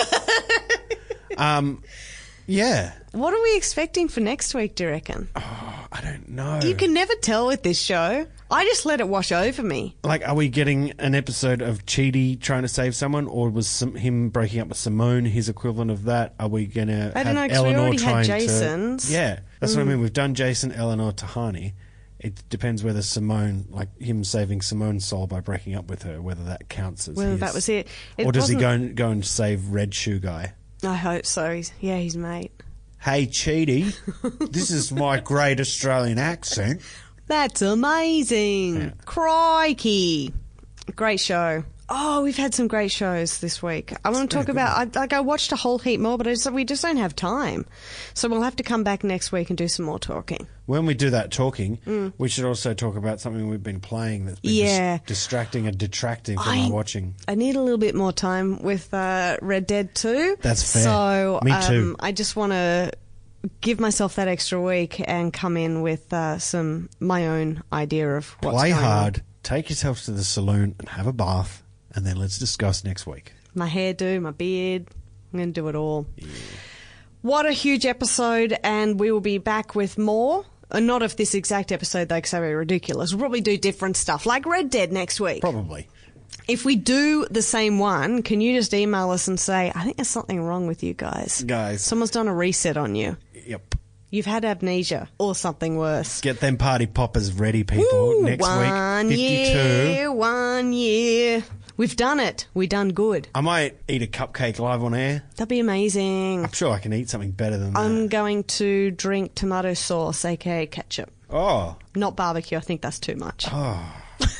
um, yeah. What are we expecting for next week, do you reckon? Oh, I don't know. You can never tell with this show. I just let it wash over me. Like, are we getting an episode of Chidi trying to save someone, or was some, him breaking up with Simone his equivalent of that? Are we going to I have don't know, 'cause we Eleanor already had trying Jason's. to... Yeah, that's what I mean. We've done Jason, Eleanor, Tahani. It depends whether Simone, like him saving Simone's soul by breaking up with her, whether that counts as Whether his. that was it. It or does he wasn't- go and, go and save Red Shoe Guy? I hope so. He's, yeah, he's mate. Hey, Chidi, this is my great Australian accent. That's amazing. Yeah. Crikey. Great show. Oh, we've had some great shows this week. I want to talk about, I, like I watched a whole heap more, but I just, we just don't have time. So we'll have to come back next week and do some more talking. When we do that talking, we should also talk about something we've been playing that's been Mm. Yeah. dis- distracting and detracting from I- our watching. I need a little bit more time with uh, Red Dead two. That's fair. So Me too. Um, I just want to give myself that extra week and come in with uh, some my own idea of what's Play going hard, on. take yourself to the saloon and have a bath, and then let's discuss next week. My hairdo, my beard. I'm going to do it all. What a huge episode, and we will be back with more. Uh, not of this exact episode, though, because they were ridiculous. We'll probably do different stuff, like Red Dead next week. Probably. If we do the same one, can you just email us and say, I think there's something wrong with you guys. Guys. Someone's done a reset on you. Yep. You've had amnesia or something worse. Get them party poppers ready, people. Ooh, next one week, fifty-two. year, one year. We've done it. We done good. I might eat a cupcake live on air. That'd be amazing. I'm sure I can eat something better than that. I'm going to drink tomato sauce, aka ketchup. Oh. Not barbecue. I think that's too much. Oh.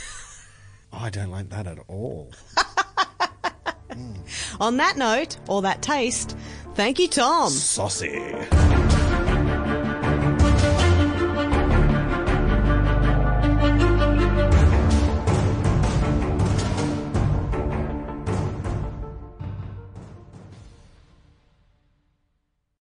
I don't like that at all. On that note, or that taste, thank you, Tom. Saucy.